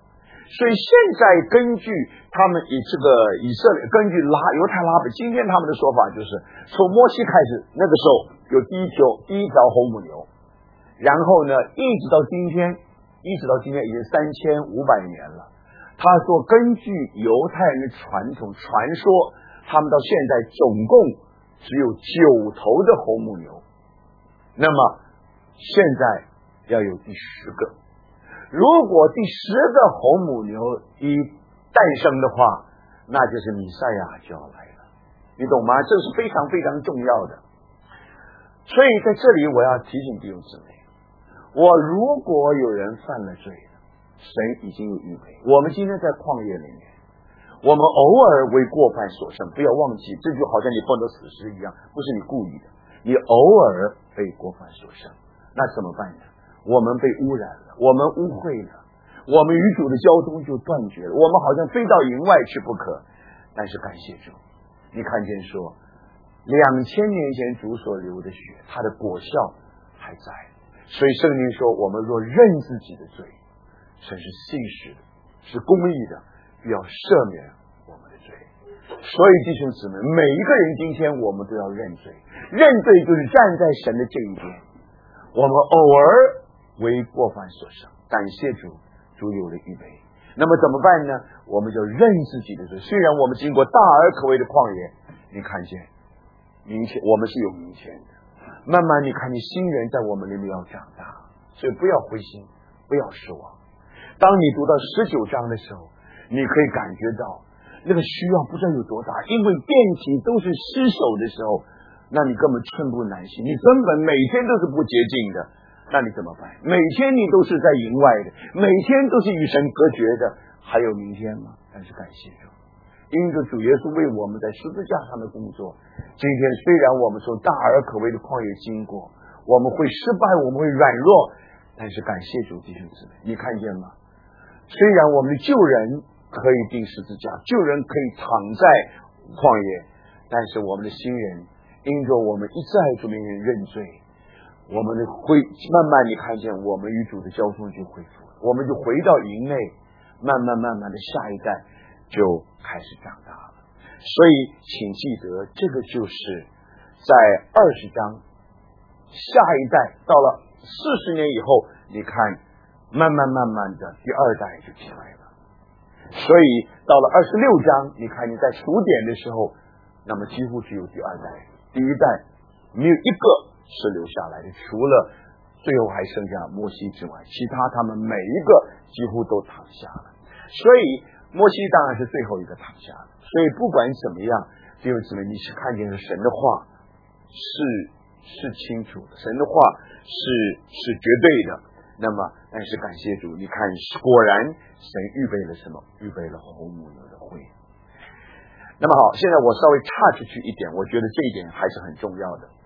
所以现在根据他们以这个以色列，根据拉犹太拉比，今天他们的说法就是，从摩西开始，那个时候有第一条第一条红母牛，然后呢，一直到今天，一直到今天已经三千五百年了。他说，根据犹太人的传统传说，他们到现在总共只有九头的红母牛，那么现在要有第十个。如果第十个红母牛一诞生的话，那就是弥赛亚就要来了，你懂吗？这是非常非常重要的。所以在这里我要提醒弟兄姊妹，我如果有人犯了罪，神已经有预备。我们今天在旷野里面，我们偶尔为过犯所胜，不要忘记，这就好像你碰到死尸一样，不是你故意的，你偶尔被过犯所胜，那怎么办呢？我们被污染了，我们污秽了，我们与主的交通就断绝了，我们好像非到营外去不可。但是感谢主，你看见说两千年前主所流的血，它的果效还在。所以圣经说，我们若认自己的罪，神是信实的，是公义的，必要赦免我们的罪。所以弟兄姊妹，每一个人今天我们都要认罪，认罪就是站在神的这一边。我们偶尔为过犯所胜，感谢主，主有了预备。那么怎么办呢？我们就认自己的罪。虽然我们经过大而可畏的旷野，你看见明天我们是有明天的。慢慢你看见新人在我们里面要长大，所以不要灰心，不要失望。当你读到十九章的时候，你可以感觉到那个需要不知道有多大，因为遍体都是尸首的时候，那你根本寸步难行，你根本每天都是不洁净的，那你怎么办？每天你都是在营外的，每天都是与神隔绝的，还有明天吗？但是感谢主，因着主耶稣为我们在十字架上的工作，今天虽然我们从大而可畏的旷野经过，我们会失败，我们会软弱，但是感谢主弟兄姊妹，你看见吗？虽然我们的旧人可以钉十字架，旧人可以躺在旷野，但是我们的新人因着我们一再主面前认罪，我们的会慢慢你看见我们与主的交通就恢复，我们就回到营内，慢慢慢慢的下一代就开始长大了。所以请记得，这个就是在二十章下一代到了四十年以后，你看慢慢慢慢的第二代就起来了。所以到了二十六章，你看你在数点的时候，那么几乎只有第二代，第一代没有一个是留下来的，除了最后还剩下摩西之外，其他他们每一个几乎都躺下了。所以摩西当然是最后一个躺下的。所以不管怎么样，弟兄姊妹，你是看见是神的话是是清楚的，神的话是是绝对的。那么但是感谢主，你看果然神预备了什么？预备了红母牛的会。那么好，现在我稍微岔出去一点，我觉得这一点还是很重要的。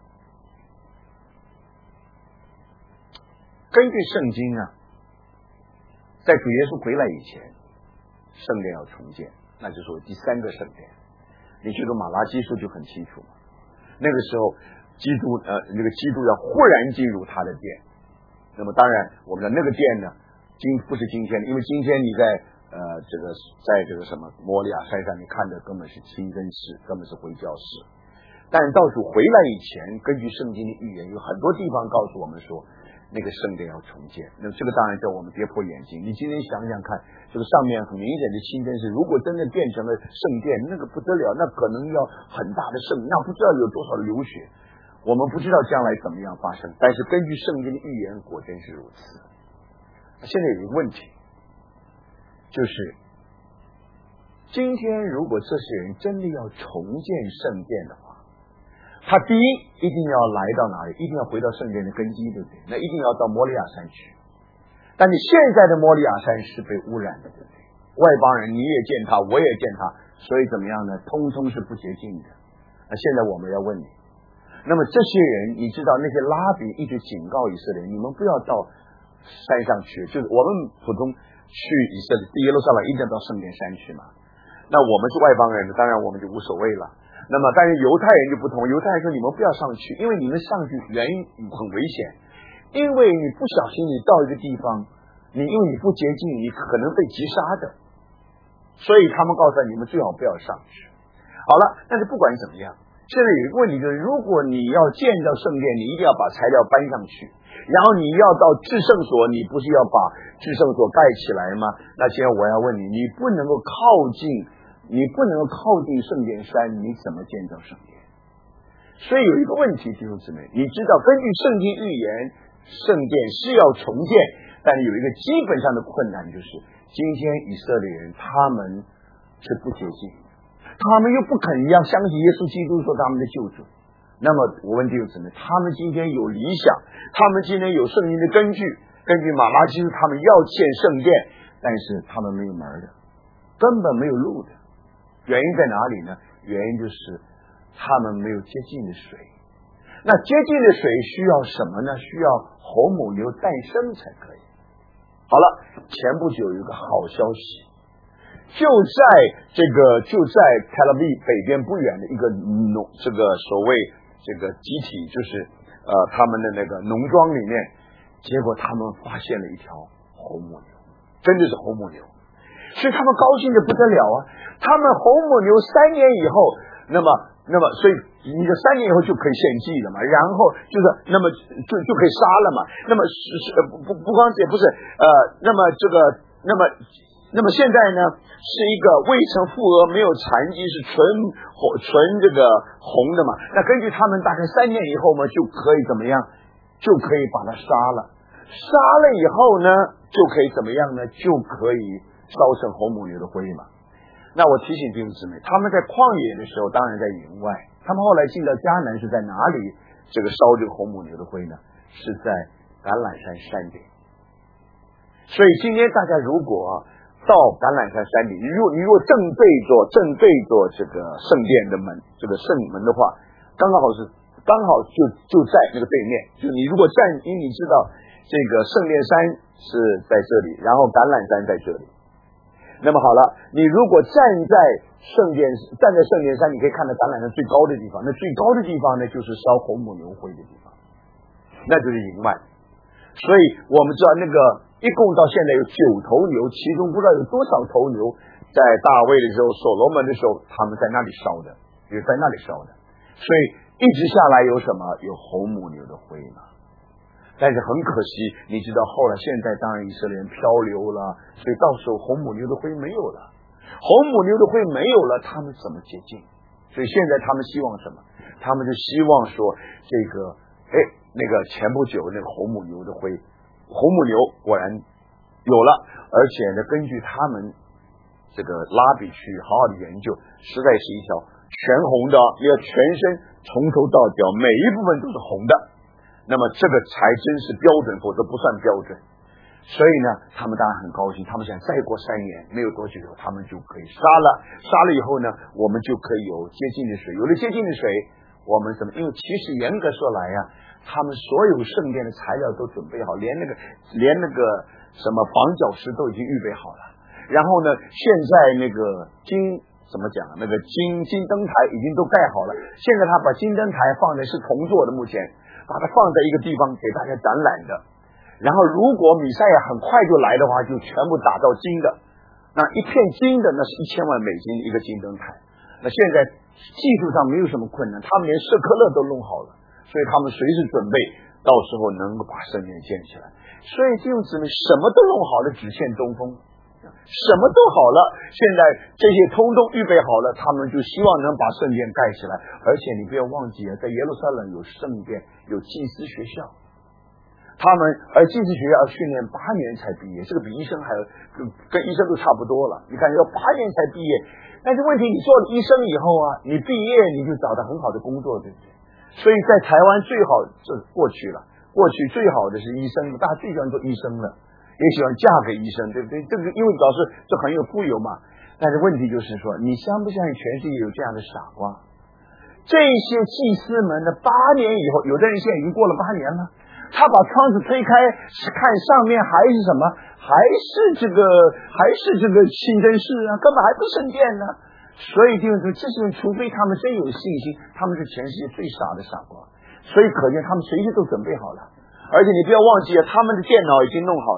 根据圣经啊，在主耶稣回来以前，圣殿要重建，那就是第三个圣殿。你去读马拉基书就很清楚嘛。那个时候，基督呃，那个基督要忽然进入他的殿。那么当然，我们的那个殿呢，今不是今天的，因为今天你在呃这个在这个什么摩利亚山上，你看的根本是清真寺，根本是回教寺。但到主回来以前，根据圣经的预言，有很多地方告诉我们说，那个圣殿要重建。那这个当然叫我们跌破眼镜。你今天想想看，这个上面很明显的清真寺，如果真的变成了圣殿，那个不得了，那可能要很大的圣，那不知道有多少流血。我们不知道将来怎么样发生，但是根据圣经的预言，果真是如此。现在有一个问题，就是今天如果这些人真的要重建圣殿的话，他第一一定要来到哪里？一定要回到圣殿的根基，对不对？那一定要到摩利亚山去。但你现在的摩利亚山是被污染的，对不对？外邦人你也见他，我也见他，所以怎么样呢？通通是不洁净的。那现在我们要问你，那么这些人，你知道那些拉比一直警告以色列人，你们不要到山上去，就是我们普通去以色列耶路撒冷一定要到圣殿山去嘛。那我们是外邦人，当然我们就无所谓了。那么但是犹太人就不同，犹太人说你们不要上去，因为你们上去原因很危险，因为你不小心你到一个地方， 你因为你不洁净，你可能被击杀的。所以他们告诉你们最好不要上去。好了，但是不管怎么样，现在有一个问题就是，如果你要建造圣殿，你一定要把材料搬上去，然后你要到至圣所，你不是要把至圣所盖起来吗？那现在我要问你，你不能够靠近，你不能够靠近圣殿山，你怎么建造圣殿？所以有一个问题，弟兄姊妹，你知道根据圣经预言，圣殿是要重建，但是有一个基本上的困难，就是今天以色列人他们是不洁净，他们又不肯一样相信耶稣基督说他们的救主。那么我问弟兄姊妹，他们今天有理想，他们今天有圣经的根据，根据马拉基书他们要建圣殿，但是他们没有门的，根本没有路的。原因在哪里呢？原因就是他们没有洁净的水。那洁净的水需要什么呢？需要红母牛诞生才可以。好了，前不久有一个好消息，就在这个就在特拉维北边不远的一个农这个所谓这个集体，就是呃他们的那个农庄里面，结果他们发现了一条红母牛，真的是红母牛，所以他们高兴的不得了啊！他们红母牛三年以后，那么那么所以你的三年以后就可以献祭了嘛，然后就是那么就就可以杀了嘛。那么是是不不不光也不是呃，那么这个那么。那么现在呢，是一个未曾负额、没有残疾，是纯红纯这个红的嘛？那根据他们大概三年以后嘛，就可以怎么样？就可以把它杀了。杀了以后呢，就可以怎么样呢？就可以烧成红母牛的灰嘛。那我提醒弟兄姊妹，他们在旷野的时候，当然在营外；他们后来进到迦南是在哪里？这个烧这个红母牛的灰呢？是在橄榄山山顶。所以今天大家如果到橄榄山山顶，你如果你如果正对着正对着这个圣殿的门，这个圣门的话，刚刚好是刚好就就在那个对面。就你如果站，因为你知道这个圣殿山是在这里，然后橄榄山在这里。那么好了，你如果站在圣殿站在圣殿山，你可以看到橄榄山最高的地方。那最高的地方呢，就是烧红母牛灰的地方，那就是营外。所以我们知道那个。一共到现在有九头牛，其中不知道有多少头牛在大卫的时候、所罗门的时候，他们在那里烧的，也在那里烧的。所以一直下来有什么？有红母牛的灰嘛。但是很可惜，你知道后来现在当然以色列人漂流了，所以到时候红母牛的灰没有了，红母牛的灰没有了，他们怎么洁净？所以现在他们希望什么？他们就希望说这个，哎，那个前不久那个红母牛的灰。红母牛果然有了，而且呢，根据他们这个拉比去好好的研究，实在是一条全红的，要全身从头到脚每一部分都是红的，那么这个才真是标准，否则不算标准。所以呢，他们当然很高兴，他们想再过三年，没有多久以后，他们就可以杀了，杀了以后呢，我们就可以有洁净的水，有了洁净的水，我们怎么？因为其实严格说来呀、啊。他们所有圣殿的材料都准备好，连那个连那个什么绑脚石都已经预备好了。然后呢，现在那个金怎么讲？那个金金灯台已经都盖好了。现在他把金灯台放在是铜做的，目前把它放在一个地方给大家展览的。然后如果米赛亚很快就来的话，就全部打造金的。那一片金的，那是一千万美金一个金灯台。那现在技术上没有什么困难，他们连舍克勒都弄好了。所以他们随时准备，到时候能够把圣殿建起来。所以弟兄姊妹，什么都弄好了，只欠东风。什么都好了，现在这些通通预备好了，他们就希望能把圣殿盖起来。而且你不要忘记啊，在耶路撒冷有圣殿，有祭司学校。他们而祭司学校要训练八年才毕业，这个比医生还要跟医生都差不多了。你看要八年才毕业，但是问题你做了医生以后啊，你毕业你就找到很好的工作，对不对？所以在台湾最好这过去了，过去最好的是医生，大家最喜欢做医生了，也喜欢嫁给医生，对不对？这个因为表示这很有富有嘛。但是问题就是说，你相不相信全世界有这样的傻瓜？这些祭司们的八年以后，有的人现在已经过了八年了，他把窗子推开，看上面还是什么？还是这个，还是这个清真寺啊，根本还不圣殿呢。所以就是说，这些人除非他们真有信心，他们是全世界最傻的傻瓜。所以可见他们随时都准备好了，而且你不要忘记啊，他们的电脑已经弄好了，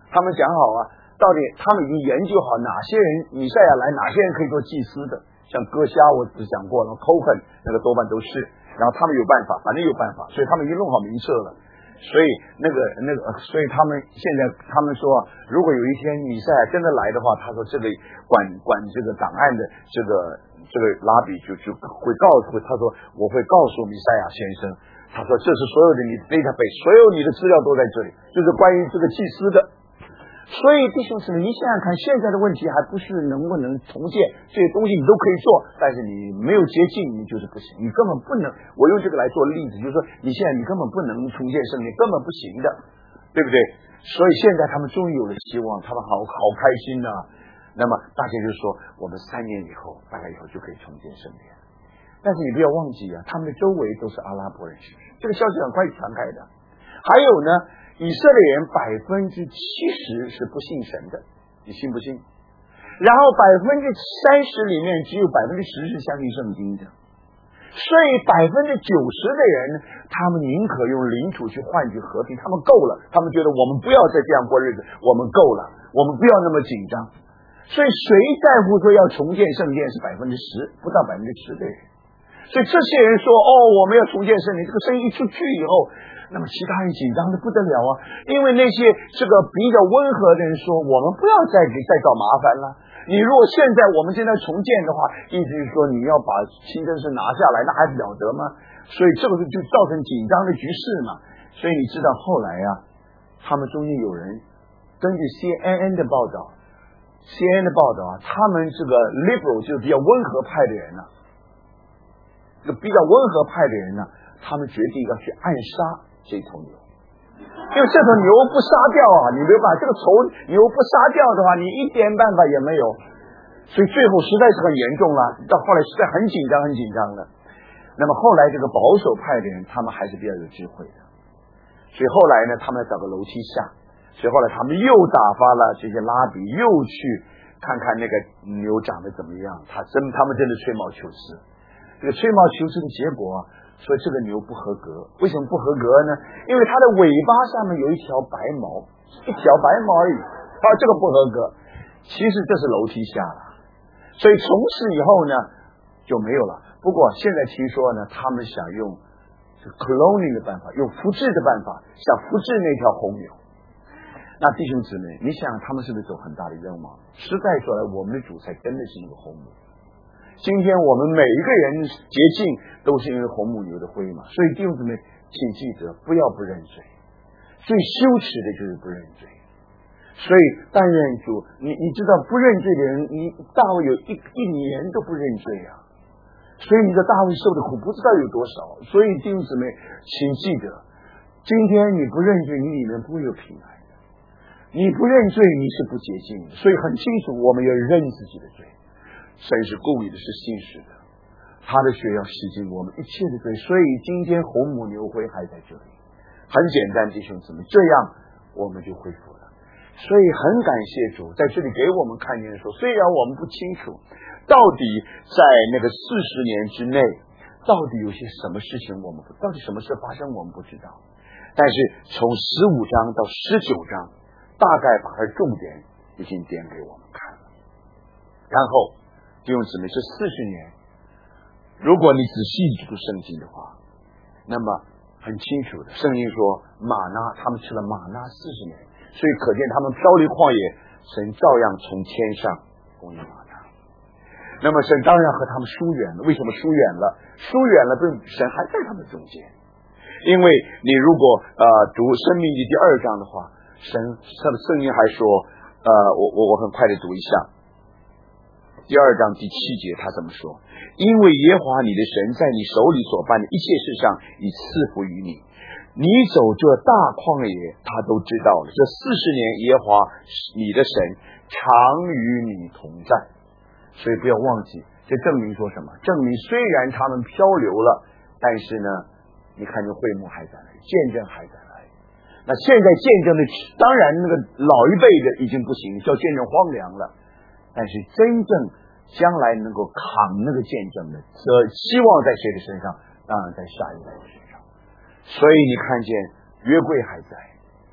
他们讲好啊，到底他们已经研究好哪些人弥赛亚来，哪些人可以做祭司的。像哥虾我只讲过了 ，Cohen 那个多半都是，然后他们有办法，反正有办法，所以他们已经弄好名册了。所以那个那个，所以他们现在他们说，如果有一天弥赛亚真的来的话，他说这个管管这个档案的这个这个拉比就就会告诉他说，我会告诉弥赛亚先生，他说这是所有的你 database， 所有你的资料都在这里，就是关于这个祭司的。所以弟兄姊妹，你想想看，现在的问题还不是能不能重建，这些东西你都可以做，但是你没有捷径，你就是不行，你根本不能。我用这个来做例子，就是说你现在你根本不能重建圣殿，根本不行的，对不对？所以现在他们终于有了希望，他们好好开心呐、啊。那么大家就说，我们三年以后，大概以后就可以重建圣殿。但是你不要忘记啊，他们的周围都是阿拉伯人，是不是？这个消息很快传开的。还有呢。以色列人百分之七十是不信神的，你信不信？然后百分之三十里面只有百分之十是相信圣经的，所以百分之九十的人，他们宁可用领土去换取和平，他们够了，他们觉得我们不要再这样过日子，我们够了，我们不要那么紧张。所以谁在乎说要重建圣殿是百分之十，不到百分之十的人。所以这些人说，哦，我们要重建圣殿，这个声音一出去以后，那么其他人紧张的不得了啊！因为那些这个比较温和的人说，我们不要再给再找麻烦了。你如果现在我们现在重建的话，意思是说你要把清真寺拿下来，那还了得吗？所以这个就造成紧张的局势嘛。所以你知道后来啊，他们中间有人根据 C N N 的报道 ，C N N 的报道啊，他们这个 liberal 就是比较温和派的人呢、啊。这个比较温和派的人呢，他们决定要去暗杀这头牛，因为这头牛不杀掉啊，你没有把这个仇牛不杀掉的话，你一点办法也没有，所以最后实在是很严重了。到后来实在很紧张，很紧张的。那么后来这个保守派的人，他们还是比较有智慧的，所以后来呢，他们找个楼梯下，所以后来他们又打发了这些拉比，又去看看那个牛长得怎么样。他真，他们真的吹毛求疵。这个吹毛求疵的结果，说这个牛不合格。为什么不合格呢？因为它的尾巴上面有一条白毛，一条白毛而已。啊，这个不合格。其实这是楼梯下了，所以从此以后呢就没有了。不过现在听说呢，他们想用 cloning 的办法，用复制的办法，想复制那条红牛。那弟兄姊妹，你想他们是不是走很大的冤枉？实在说来，我们的主才真的是那个红牛。今天我们每一个人洁净都是因为红母牛的灰嘛，所以弟兄姊妹，请记得不要不认罪，最羞耻的就是不认罪。所以但愿主，你你知道不认罪的人，你大卫有一一年都不认罪啊，所以你的大卫受的苦不知道有多少。所以弟兄姊妹，请记得，今天你不认罪，你里面不会有平安的。你不认罪，你是不洁净的。所以很清楚，我们要认自己的罪。神是公义的，是信实的，他的血要洗净我们一切的罪。所以今天红母牛灰还在这里，很简单，弟兄姊妹，这样我们就恢复了。所以很感谢主在这里给我们看见说，虽然我们不清楚到底在那个四十年之内到底有些什么事情，我们到底什么事发生我们不知道，但是从十五章到十九章大概把它重点已经点给我们看了。然后弟兄姊妹，这四十年，如果你仔细读圣经的话，那么很清楚的，圣经说玛拿，他们吃了玛拿四十年，所以可见他们漂离旷野，神照样从天上供应玛拿。那么神当然和他们疏远了，为什么疏远了？疏远了，对，神还在他们中间。因为你如果呃读申命记第二章的话，神圣经还说，呃，我我我很快的读一下。第二章第七节他怎么说？因为耶和华你的神在你手里所办的一切事上已赐福于你，你走这大旷野他都知道了。这四十年耶和华你的神常与你同在。所以不要忘记，这证明说什么？证明虽然他们漂流了，但是呢，你看这会幕还在来，见证还在来。那现在见证的，当然那个老一辈的已经不行，叫见证荒凉了。但是真正将来能够扛那个见证的，则希望在谁的身上？当然在下一代的身上。所以你看见约柜还在，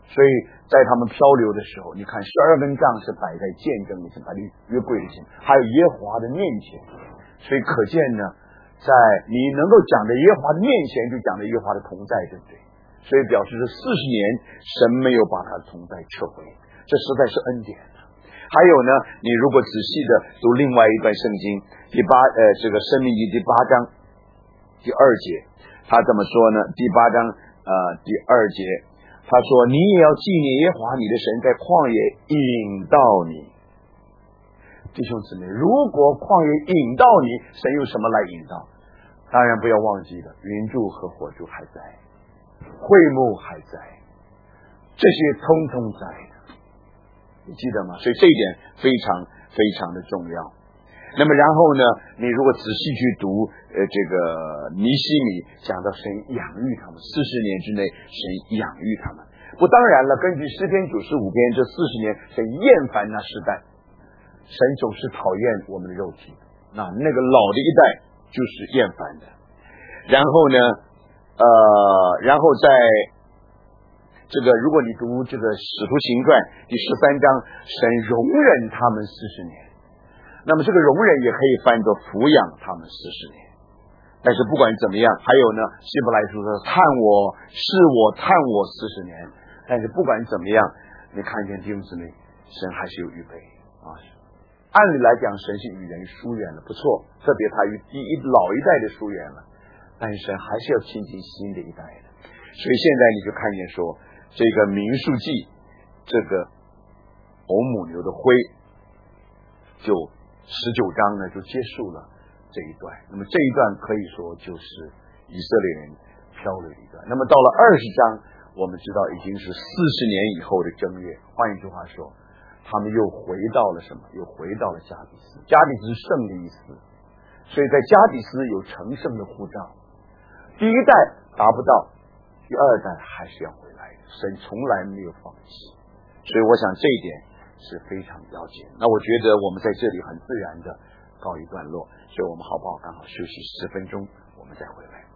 所以在他们漂流的时候，你看十二根杖是摆在见证的前，摆在约柜的前，还有耶和华的面前。所以可见呢，在你能够讲的耶和华的面前，就讲的耶和华的同在，对不对？所以表示这四十年神没有把他的同在撤回，这实在是恩典。还有呢，你如果仔细的读另外一段圣经，第八呃这个申命记第八章第二节，他怎么说呢？第八章呃第二节，他说：“你也要纪念耶和华你的神在旷野引导你。”弟兄姊妹，如果旷野引导你，神用什么来引导？当然不要忘记了，云柱和火柱还在，会幕还在，这些通通在的。你记得吗？所以这一点非常非常的重要。那么然后呢，你如果仔细去读呃这个尼希米，讲到神养育他们，四十年之内神养育他们。不，当然了，根据诗篇九十五篇，这四十年神厌烦那时代，神总是讨厌我们的肉体，那那个老的一代就是厌烦的。然后呢，呃，然后在这个，如果你读这个《使徒行传》第十三章，神容忍他们四十年，那么这个容忍也可以翻作抚养他们四十年。但是不管怎么样，还有呢，希伯来书说探我是我探我四十年。但是不管怎么样，你看见弟兄姊妹，神还是有预备啊。按理来讲，神是与人疏远了，不错，特别他与第一老一代的疏远了，但是神还是要亲近新的一代的。所以现在你就看见说，这个民数记这个欧母牛的灰，就十九章呢就结束了这一段。那么这一段可以说就是以色列人漂流的一段。那么到了二十章，我们知道已经是四十年以后的正月。换一句话说，他们又回到了什么？又回到了加底斯。加底斯是胜的意思，所以在加底斯有成圣的护照。第一代达不到，第二代还是要回来的。神从来没有放弃，所以我想这一点是非常要紧。那我觉得我们在这里很自然的告一段落，所以我们好不好刚好休息十分钟，我们再回来。